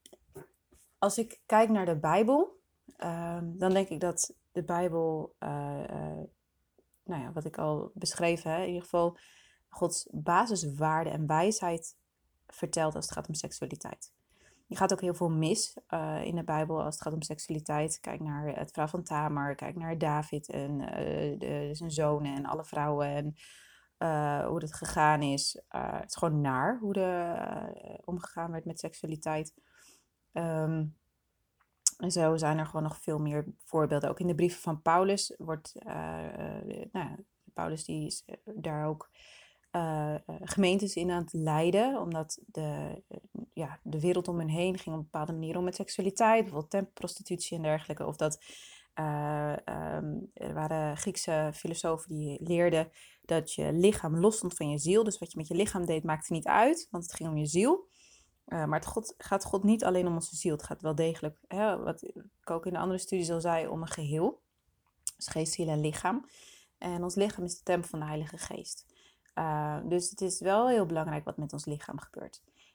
als ik kijk naar de Bijbel, um, dan denk ik dat de Bijbel, uh, uh, nou ja, wat ik al beschreven, hè, in ieder geval Gods basiswaarden en wijsheid vertelt als het gaat om seksualiteit. Je gaat ook heel veel mis uh, in de Bijbel als het gaat om seksualiteit. Kijk naar het verhaal van Tamar, kijk naar David en uh, de, zijn zonen en alle vrouwen en uh, hoe het gegaan is. Uh, het is gewoon naar hoe er uh, omgegaan werd met seksualiteit. Um, en zo zijn er gewoon nog veel meer voorbeelden. Ook in de brieven van Paulus wordt, uh, uh, nou ja, Paulus die is daar ook... Uh, gemeentes in aan het leiden, omdat de, uh, ja, de wereld om hen heen ging op een bepaalde manier om met seksualiteit, bijvoorbeeld tempelprostitutie en dergelijke. Of dat uh, um, er waren Griekse filosofen die leerden dat je lichaam los stond van je ziel. Dus wat je met je lichaam deed maakte niet uit, want het ging om je ziel. Uh, maar het God, gaat God niet alleen om onze ziel. Het gaat wel degelijk, hè, wat ik ook in de andere studies al zei, om een geheel. Dus geest, ziel en lichaam. En ons lichaam is de tempel van de Heilige Geest. Uh, dus het is wel heel belangrijk wat met ons lichaam gebeurt.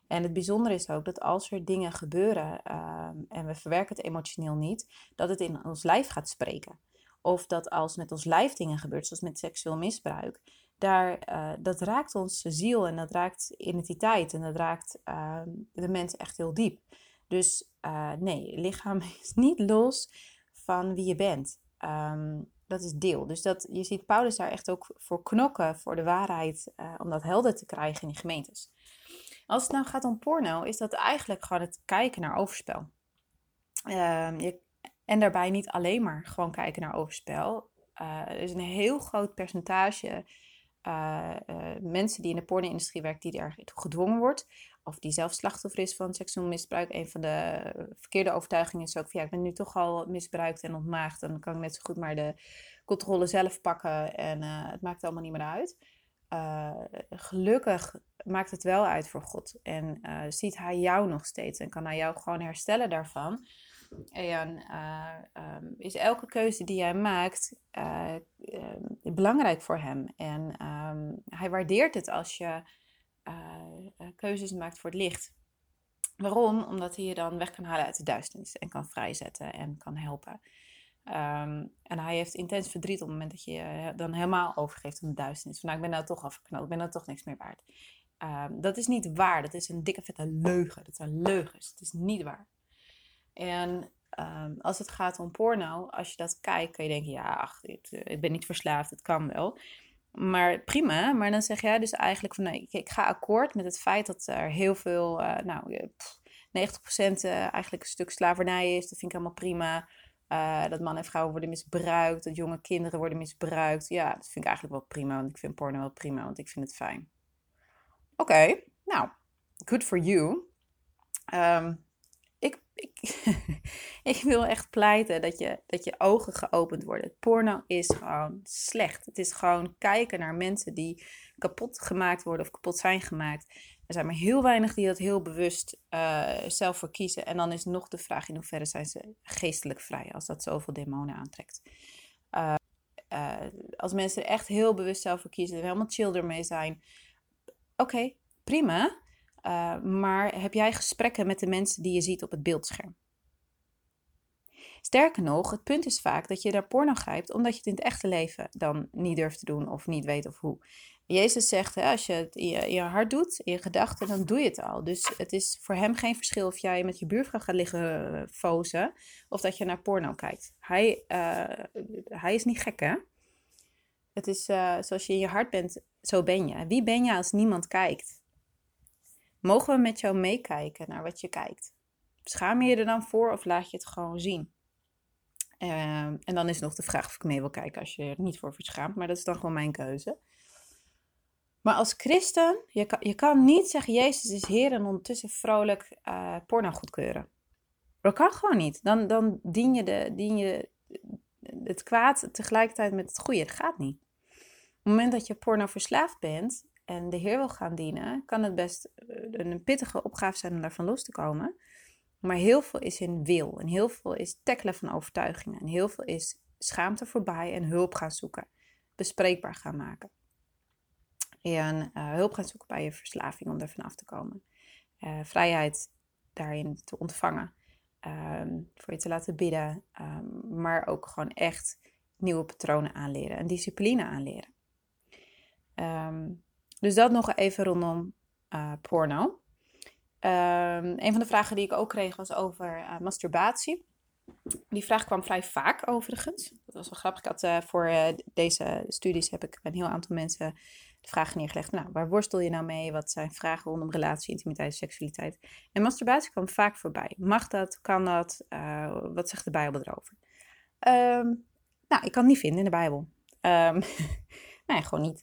En het bijzondere is ook dat als er dingen gebeuren uh, en we verwerken het emotioneel niet, dat het in ons lijf gaat spreken. Of dat als met ons lijf dingen gebeurt, zoals met seksueel misbruik, daar, uh, dat raakt onze ziel en dat raakt identiteit en dat raakt uh, de mens echt heel diep. Dus uh, nee, lichaam is niet los van wie je bent. Um, dat is deel. Dus dat, je ziet Paulus daar echt ook voor knokken, voor de waarheid, uh, om dat helder te krijgen in die gemeentes. Als het nou gaat om porno, is dat eigenlijk gewoon het kijken naar overspel. Uh, je, en daarbij niet alleen maar gewoon kijken naar overspel. Uh, er is een heel groot percentage uh, uh, mensen die in de porno-industrie werken, die ertoe gedwongen wordt. Of die zelf slachtoffer is van seksueel misbruik. Een van de verkeerde overtuigingen is ook van ja, ik ben nu toch al misbruikt en ontmaagd. Dan kan ik net zo goed maar de controle zelf pakken en uh, het maakt allemaal niet meer uit. Uh, gelukkig maakt het wel uit voor God. En uh, ziet hij jou nog steeds en kan hij jou gewoon herstellen daarvan. En uh, um, is elke keuze die jij maakt uh, uh, belangrijk voor hem. En um, hij waardeert het als je uh, keuzes maakt voor het licht. Waarom? Omdat hij je dan weg kan halen uit de duisternis en kan vrijzetten en kan helpen. Um, en hij heeft intens verdriet op het moment dat je je dan helemaal overgeeft aan de duisternis. Van nou, ik ben nou toch afgeknald, ik ben nou toch niks meer waard. Um, dat is niet waar, dat is een dikke vette leugen. Dat zijn leugens, het is niet waar. En um, als het gaat om porno, als je dat kijkt, kan je denken, ja, ach, dit, uh, ik ben niet verslaafd, het kan wel. Maar prima, maar dan zeg jij dus eigenlijk van, nee, ik, ik ga akkoord met het feit dat er heel veel, uh, nou, pff, negentig procent uh, eigenlijk een stuk slavernij is. Dat vind ik helemaal prima. Uh, dat mannen en vrouwen worden misbruikt, dat jonge kinderen worden misbruikt. Ja, dat vind ik eigenlijk wel prima, want ik vind porno wel prima, want ik vind het fijn. Oké, okay, nou, good for you. Um, Ik, ik, ik wil echt pleiten dat je, dat je ogen geopend worden. Porno is gewoon slecht. Het is gewoon kijken naar mensen die kapot gemaakt worden of kapot zijn gemaakt. Er zijn maar heel weinig die dat heel bewust uh, zelf voor kiezen. En dan is nog de vraag in hoeverre zijn ze geestelijk vrij als dat zoveel demonen aantrekt. Uh, uh, als mensen er echt heel bewust zelf voor kiezen en helemaal chill ermee zijn. Oké, okay, prima. Uh, maar heb jij gesprekken met de mensen die je ziet op het beeldscherm? Sterker nog, het punt is vaak dat je daar porno grijpt omdat je het in het echte leven dan niet durft te doen of niet weet of hoe. Jezus zegt, hè, als je het in je, in je hart doet, in je gedachten, dan doe je het al. Dus het is voor hem geen verschil of jij met je buurvrouw gaat liggen fozen of dat je naar porno kijkt. Hij, uh, hij is niet gek, hè? Het is uh, zoals je in je hart bent, zo ben je. Wie ben je als niemand kijkt? Mogen we met jou meekijken naar wat je kijkt? Schaam je je er dan voor of laat je het gewoon zien? Uh, en dan is nog de vraag of ik mee wil kijken als je er niet voor verschaamt. Maar dat is dan gewoon mijn keuze. Maar als christen, je kan, je kan niet zeggen Jezus is Heer en ondertussen vrolijk uh, porno goedkeuren. Dat kan gewoon niet. Dan, dan dien, je de, dien je het kwaad tegelijkertijd met het goede. Dat gaat niet. Op het moment dat je porno verslaafd bent en de Heer wil gaan dienen, kan het best een pittige opgave zijn om daarvan los te komen. Maar heel veel is in wil. En heel veel is tackelen van overtuigingen. En heel veel is schaamte voorbij en hulp gaan zoeken. Bespreekbaar gaan maken. En uh, hulp gaan zoeken bij je verslaving om er vanaf te komen. Uh, vrijheid daarin te ontvangen. Um, voor je te laten bidden. Um, maar ook gewoon echt nieuwe patronen aanleren. En discipline aanleren. Um, dus dat nog even rondom uh, porno. Um, een van de vragen die ik ook kreeg was over uh, masturbatie. Die vraag kwam vrij vaak overigens. Dat was wel grappig. Ik had, uh, voor uh, deze studies heb ik een heel aantal mensen de vraag neergelegd. Nou, waar worstel je nou mee? Wat zijn vragen rondom relatie, intimiteit, seksualiteit? En masturbatie kwam vaak voorbij. Mag dat? Kan dat? Uh, wat zegt de Bijbel erover? Um, nou, ik kan het niet vinden in de Bijbel. Um, nee, gewoon niet.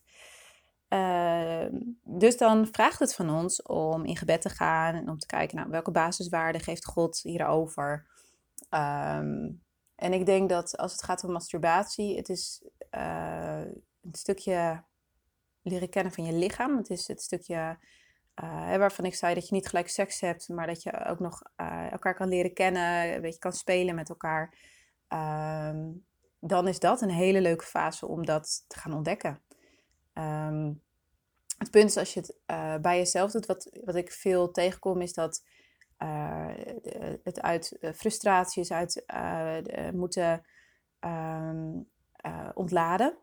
Uh, dus dan vraagt het van ons om in gebed te gaan en om te kijken, nou, welke basiswaarden geeft God hierover? Um, en ik denk dat als het gaat om masturbatie, het is uh, een stukje leren kennen van je lichaam. Het is het stukje uh, waarvan ik zei dat je niet gelijk seks hebt, maar dat je ook nog uh, elkaar kan leren kennen, een beetje kan spelen met elkaar. Um, dan is dat een hele leuke fase om dat te gaan ontdekken. Um, Het punt is als je het uh, bij jezelf doet, wat, wat ik veel tegenkom, is dat uh, het uit uh, frustraties, uit uh, de, moeten um, uh, ontladen.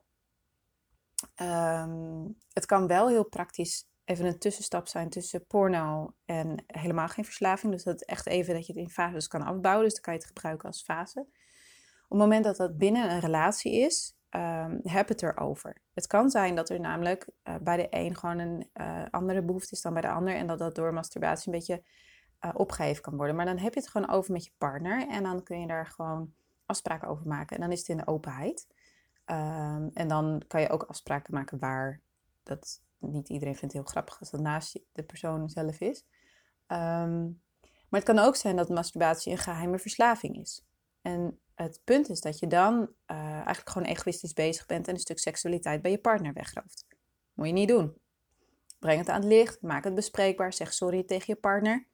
Um, het kan wel heel praktisch even een tussenstap zijn tussen porno en helemaal geen verslaving. Dus dat echt even dat je het in fases kan afbouwen. Dus dan kan je het gebruiken als fase. Op het moment dat dat binnen een relatie is, um, heb het erover. Het kan zijn dat er namelijk uh, bij de een gewoon een uh, andere behoefte is dan bij de ander. En dat dat door masturbatie een beetje uh, opgeheven kan worden. Maar dan heb je het gewoon over met je partner. En dan kun je daar gewoon afspraken over maken. En dan is het in de openheid. Um, en dan kan je ook afspraken maken waar. Dat niet iedereen vindt het heel grappig als dat naast de persoon zelf is. Um, maar het kan ook zijn dat masturbatie een geheime verslaving is. En het punt is dat je dan uh, eigenlijk gewoon egoïstisch bezig bent en een stuk seksualiteit bij je partner wegrooft. Moet je niet doen. Breng het aan het licht, maak het bespreekbaar, zeg sorry tegen je partner.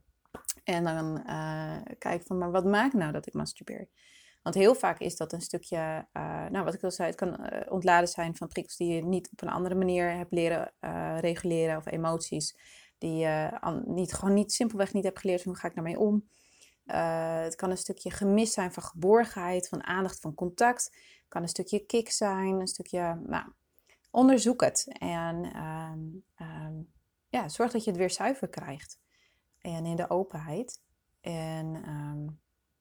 En dan uh, kijk van, maar wat maakt nou dat ik masturbeer? Want heel vaak is dat een stukje, uh, nou wat ik al zei, het kan uh, ontladen zijn van prikkels die je niet op een andere manier hebt leren uh, reguleren. Of emoties die je uh, niet, gewoon niet, simpelweg niet hebt geleerd. Hoe ga ik daarmee om? Uh, het kan een stukje gemis zijn van geborgenheid, van aandacht, van contact. Het kan een stukje kick zijn, een stukje, nou, onderzoek het. En um, um, ja, zorg dat je het weer zuiver krijgt. En in de openheid. En um,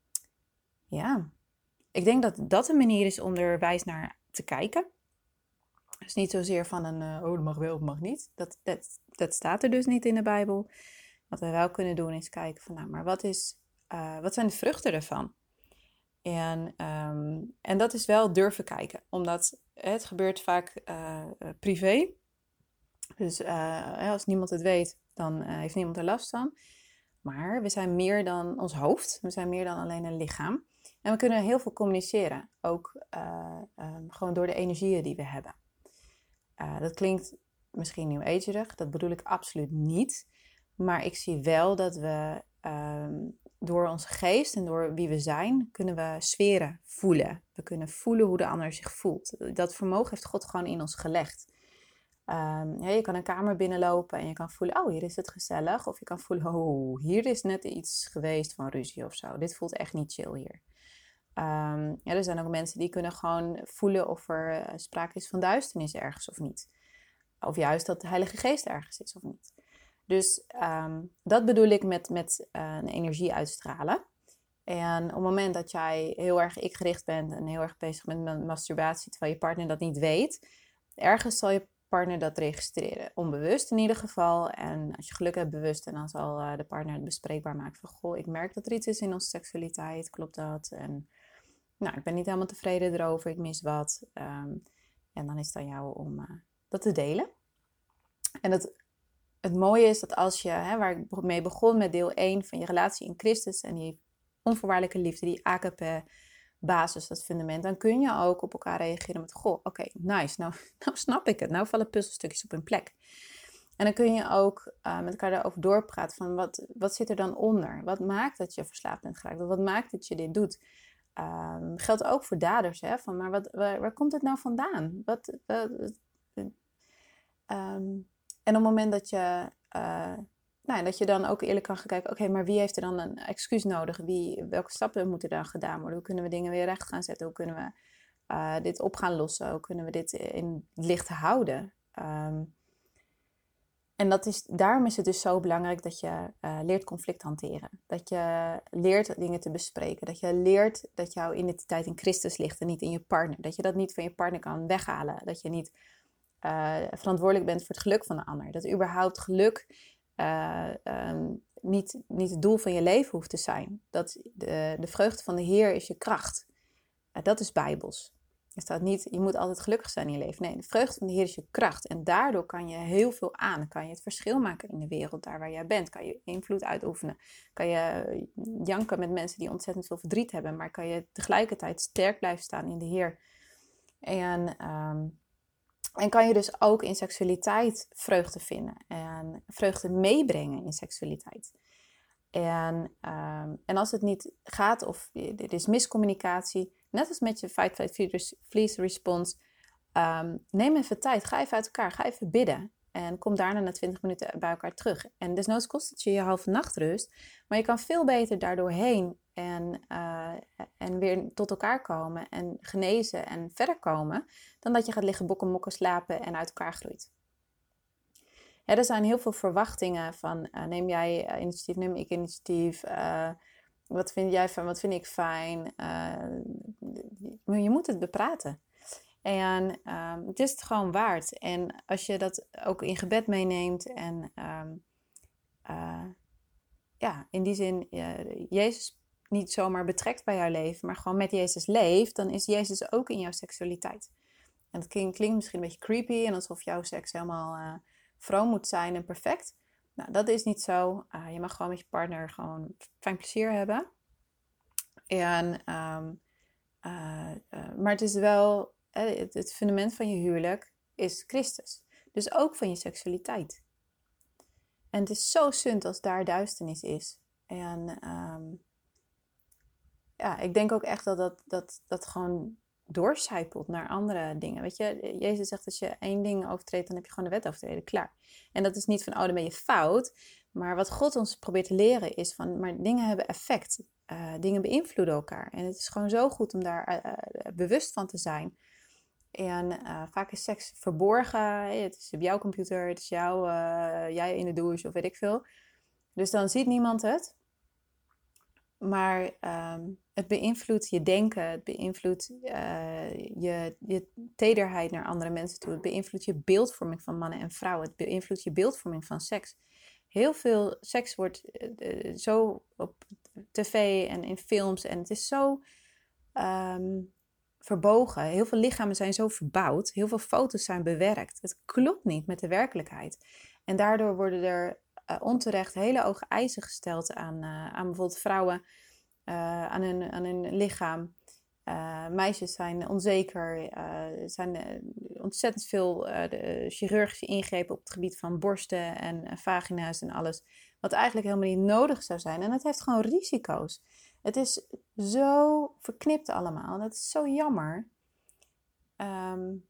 ja... Ik denk dat dat een manier is om er wijs naar te kijken. Dus niet zozeer van een, uh, oh, dat mag wel of mag niet. Dat, dat, dat staat er dus niet in de Bijbel. Wat we wel kunnen doen is kijken van, nou, maar wat, is, uh, wat zijn de vruchten ervan? En, um, en dat is wel durven kijken. Omdat het gebeurt vaak uh, privé. Dus uh, als niemand het weet, dan uh, heeft niemand er last van. Maar we zijn meer dan ons hoofd. We zijn meer dan alleen een lichaam. En we kunnen heel veel communiceren. Ook uh, um, gewoon door de energieën die we hebben. Uh, dat klinkt misschien nieuw-agerig. Dat bedoel ik absoluut niet. Maar ik zie wel dat we um, door onze geest en door wie we zijn, kunnen we sferen voelen. We kunnen voelen hoe de ander zich voelt. Dat vermogen heeft God gewoon in ons gelegd. Um, ja, je kan een kamer binnenlopen en je kan voelen, oh, hier is het gezellig. Of je kan voelen, oh, hier is net iets geweest van ruzie of zo. Dit voelt echt niet chill hier. Um, ja, er zijn ook mensen die kunnen gewoon voelen of er uh, sprake is van duisternis ergens of niet. Of juist dat de Heilige Geest ergens is of niet. Dus um, dat bedoel ik met, met uh, een energie uitstralen. En op het moment dat jij heel erg ik-gericht bent en heel erg bezig bent met masturbatie, terwijl je partner dat niet weet, ergens zal je partner dat registreren. Onbewust in ieder geval. En als je geluk hebt, bewust. En dan zal uh, de partner het bespreekbaar maken van, goh, ik merk dat er iets is in onze seksualiteit. Klopt dat? En nou, ik ben niet helemaal tevreden erover. Ik mis wat. Um, en dan is het aan jou om uh, dat te delen. En het, het mooie is dat als je, hè, waar ik mee begon met deel één van je relatie in Christus en die onvoorwaardelijke liefde, die agape basis, dat fundament, dan kun je ook op elkaar reageren met, goh, oké, okay, nice, nou, nou snap ik het. Nou vallen puzzelstukjes op hun plek. En dan kun je ook uh, met elkaar daarover doorpraten van, wat, wat zit er dan onder? Wat maakt dat je verslaafd bent geraakt? Wat maakt dat je dit doet? Um, geldt ook voor daders, hè? Van, maar wat, waar, waar komt het nou vandaan? Wat, uh, uh, um, en op het moment dat je, uh, nou, dat je dan ook eerlijk kan gaan kijken, oké, okay, maar wie heeft er dan een excuus nodig? Wie, welke stappen moeten dan gedaan worden? Hoe kunnen we dingen weer recht gaan zetten? Hoe kunnen we uh, dit op gaan lossen? Hoe kunnen we dit in het licht houden? Um, En dat is, daarom is het dus zo belangrijk dat je uh, leert conflict hanteren. Dat je leert dingen te bespreken. Dat je leert dat jouw identiteit in Christus ligt en niet in je partner. Dat je dat niet van je partner kan weghalen. Dat je niet uh, verantwoordelijk bent voor het geluk van de ander. Dat überhaupt geluk uh, um, niet, niet het doel van je leven hoeft te zijn. Dat de, de vreugde van de Heer is je kracht. Uh, dat is bijbels. Er staat niet, je moet altijd gelukkig zijn in je leven. Nee, de vreugde van de Heer is je kracht. En daardoor kan je heel veel aan. Kan je het verschil maken in de wereld, daar waar jij bent. Kan je invloed uitoefenen. Kan je janken met mensen die ontzettend veel verdriet hebben. Maar kan je tegelijkertijd sterk blijven staan in de Heer. En, um, en kan je dus ook in seksualiteit vreugde vinden. En vreugde meebrengen in seksualiteit. En, um, en als het niet gaat of er is miscommunicatie, net als met je fight, fight, fleece response, um, neem even tijd. Ga even uit elkaar. Ga even bidden. En kom daarna na twintig minuten bij elkaar terug. En desnoods kost het je je halve nachtrust. Maar je kan veel beter daardoor heen en, uh, en weer tot elkaar komen. En genezen en verder komen. Dan dat je gaat liggen bokken, mokken, slapen en uit elkaar groeit. Ja, er zijn heel veel verwachtingen van uh, neem jij uh, initiatief, neem ik initiatief. Uh, wat vind jij fijn, wat vind ik fijn. Uh, je moet het bepraten. En um, het is het gewoon waard. En als je dat ook in gebed meeneemt en um, uh, ja, in die zin uh, Jezus niet zomaar betrekt bij jouw leven, maar gewoon met Jezus leeft, dan is Jezus ook in jouw seksualiteit. En dat klinkt, klinkt misschien een beetje creepy en alsof jouw seks helemaal uh, vroom moet zijn en perfect. Nou, dat is niet zo. Uh, je mag gewoon met je partner gewoon fijn plezier hebben. En, um, uh, uh, maar het is wel... Het, het fundament van je huwelijk is Christus. Dus ook van je seksualiteit. En het is zo sunt als daar duisternis is. En um, ja, ik denk ook echt dat dat, dat dat gewoon doorcijpelt naar andere dingen. Weet je, Jezus zegt als je één ding overtreedt, dan heb je gewoon de wet overtreden. Klaar. En dat is niet van, oh, dan ben je fout. Maar wat God ons probeert te leren is van, maar dingen hebben effect. Uh, dingen beïnvloeden elkaar. En het is gewoon zo goed om daar uh, bewust van te zijn. En uh, vaak is seks verborgen. Het is op jouw computer, het is jou, uh, jij in de douche of weet ik veel. Dus dan ziet niemand het. Maar um, het beïnvloedt je denken. Het beïnvloedt uh, je, je tederheid naar andere mensen toe. Het beïnvloedt je beeldvorming van mannen en vrouwen. Het beïnvloedt je beeldvorming van seks. Heel veel seks wordt uh, zo op tv en in films. En het is zo... Um, verbogen. Heel veel lichamen zijn zo verbouwd. Heel veel foto's zijn bewerkt. Het klopt niet met de werkelijkheid. En daardoor worden er uh, onterecht hele hoge eisen gesteld aan, uh, aan bijvoorbeeld vrouwen, uh, aan, hun, aan hun lichaam. Uh, meisjes zijn onzeker. Er uh, zijn uh, ontzettend veel uh, de chirurgische ingrepen op het gebied van borsten en uh, vagina's en alles. Wat eigenlijk helemaal niet nodig zou zijn. En het heeft gewoon risico's. Het is zo verknipt allemaal. Dat is zo jammer. Um,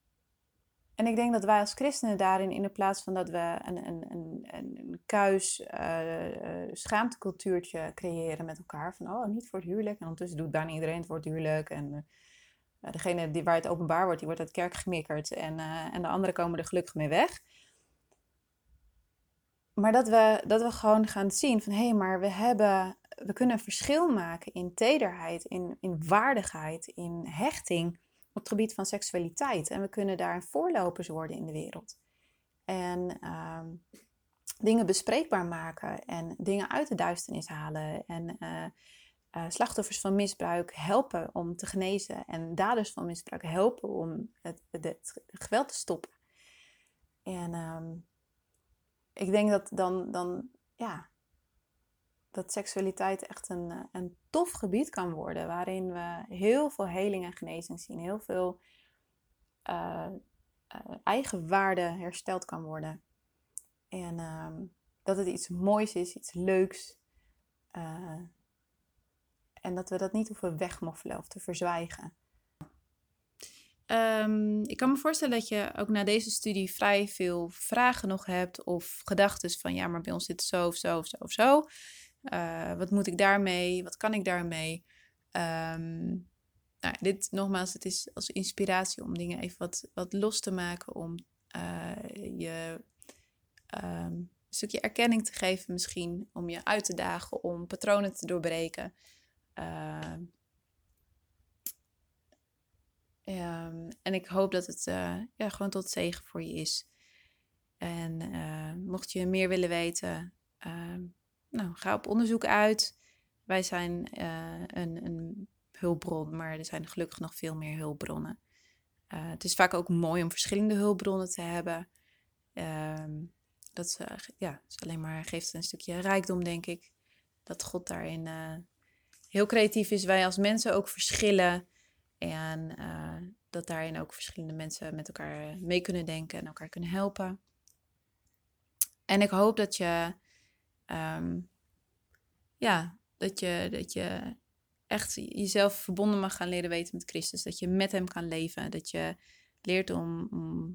en ik denk dat wij als christenen daarin, in de plaats van dat we een, een, een, een kuis uh, schaamtecultuurtje creëren met elkaar. Van, oh, niet voor het huwelijk. En ondertussen doet bijna iedereen het voor het huwelijk. En uh, degene die, waar het openbaar wordt, die wordt uit de kerk gemikkerd. En, uh, en de anderen komen er gelukkig mee weg. Maar dat we, dat we gewoon gaan zien van, hé, hey, maar we hebben... We kunnen een verschil maken in tederheid, in, in waardigheid, in hechting op het gebied van seksualiteit. En we kunnen daar voorlopers worden in de wereld. En um, dingen bespreekbaar maken en dingen uit de duisternis halen. En uh, uh, slachtoffers van misbruik helpen om te genezen. En daders van misbruik helpen om het, het, het geweld te stoppen. En um, ik denk dat dan, dan ja... dat seksualiteit echt een, een tof gebied kan worden. Waarin we heel veel heling en genezing zien. Heel veel uh, uh, eigen waarde hersteld kan worden. En uh, dat het iets moois is, iets leuks. Uh, en dat we dat niet hoeven wegmoffelen of te verzwijgen. Um, ik kan me voorstellen dat je ook na deze studie vrij veel vragen nog hebt. Of gedachten van, ja, maar bij ons zit het zo of zo of zo of zo. Uh, wat moet ik daarmee? Wat kan ik daarmee? Um, nou, dit nogmaals, het is als inspiratie om dingen even wat, wat los te maken. Om uh, je um, een stukje erkenning te geven misschien. Om je uit te dagen, om patronen te doorbreken. Uh, um, en ik hoop dat het uh, ja, gewoon tot zegen voor je is. En uh, mocht je meer willen weten... Uh, Nou, ga op onderzoek uit. Wij zijn uh, een, een hulpbron, maar er zijn gelukkig nog veel meer hulpbronnen. Uh, het is vaak ook mooi om verschillende hulpbronnen te hebben. Uh, dat is, uh, ja, is alleen maar, geeft een stukje rijkdom, denk ik. Dat God daarin uh, heel creatief is. Wij als mensen ook verschillen. En uh, dat daarin ook verschillende mensen met elkaar mee kunnen denken en elkaar kunnen helpen. En ik hoop dat je... Um, ja, dat je, dat je echt jezelf verbonden mag gaan leren weten met Christus. Dat je met hem kan leven. Dat je leert om, om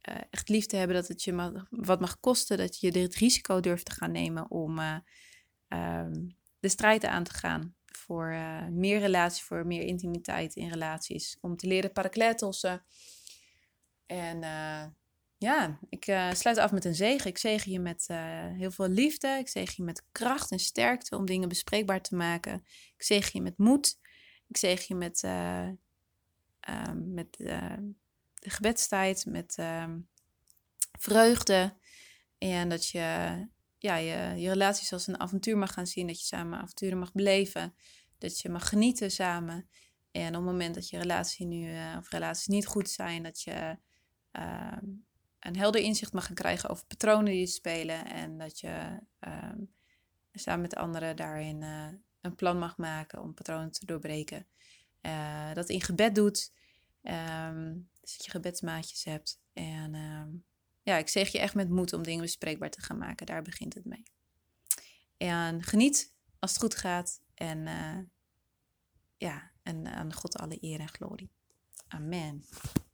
uh, echt lief te hebben dat het je mag, wat mag kosten. Dat je het risico durft te gaan nemen om uh, um, de strijd aan te gaan. Voor uh, meer relatie, voor meer intimiteit in relaties. Om te leren parakletossen. En uh, ja, ik uh, sluit af met een zegen. Ik zegen je met uh, heel veel liefde. Ik zegen je met kracht en sterkte om dingen bespreekbaar te maken. Ik zegen je met moed. Ik zegen je met, uh, uh, met uh, de gebedstijd, met uh, vreugde. En dat je, ja, je je relaties als een avontuur mag gaan zien. Dat je samen avonturen mag beleven. Dat je mag genieten samen. En op het moment dat je relatie nu, uh, of relaties niet goed zijn, dat je uh, een helder inzicht mag gaan krijgen over patronen die spelen. En dat je uh, samen met anderen daarin uh, een plan mag maken om patronen te doorbreken. Uh, dat in gebed doet. Um, dus dat je gebedsmaatjes hebt. En um, ja, ik zeg je echt met moed om dingen bespreekbaar te gaan maken. Daar begint het mee. En geniet als het goed gaat. En uh, ja, en aan God alle eer en glorie. Amen.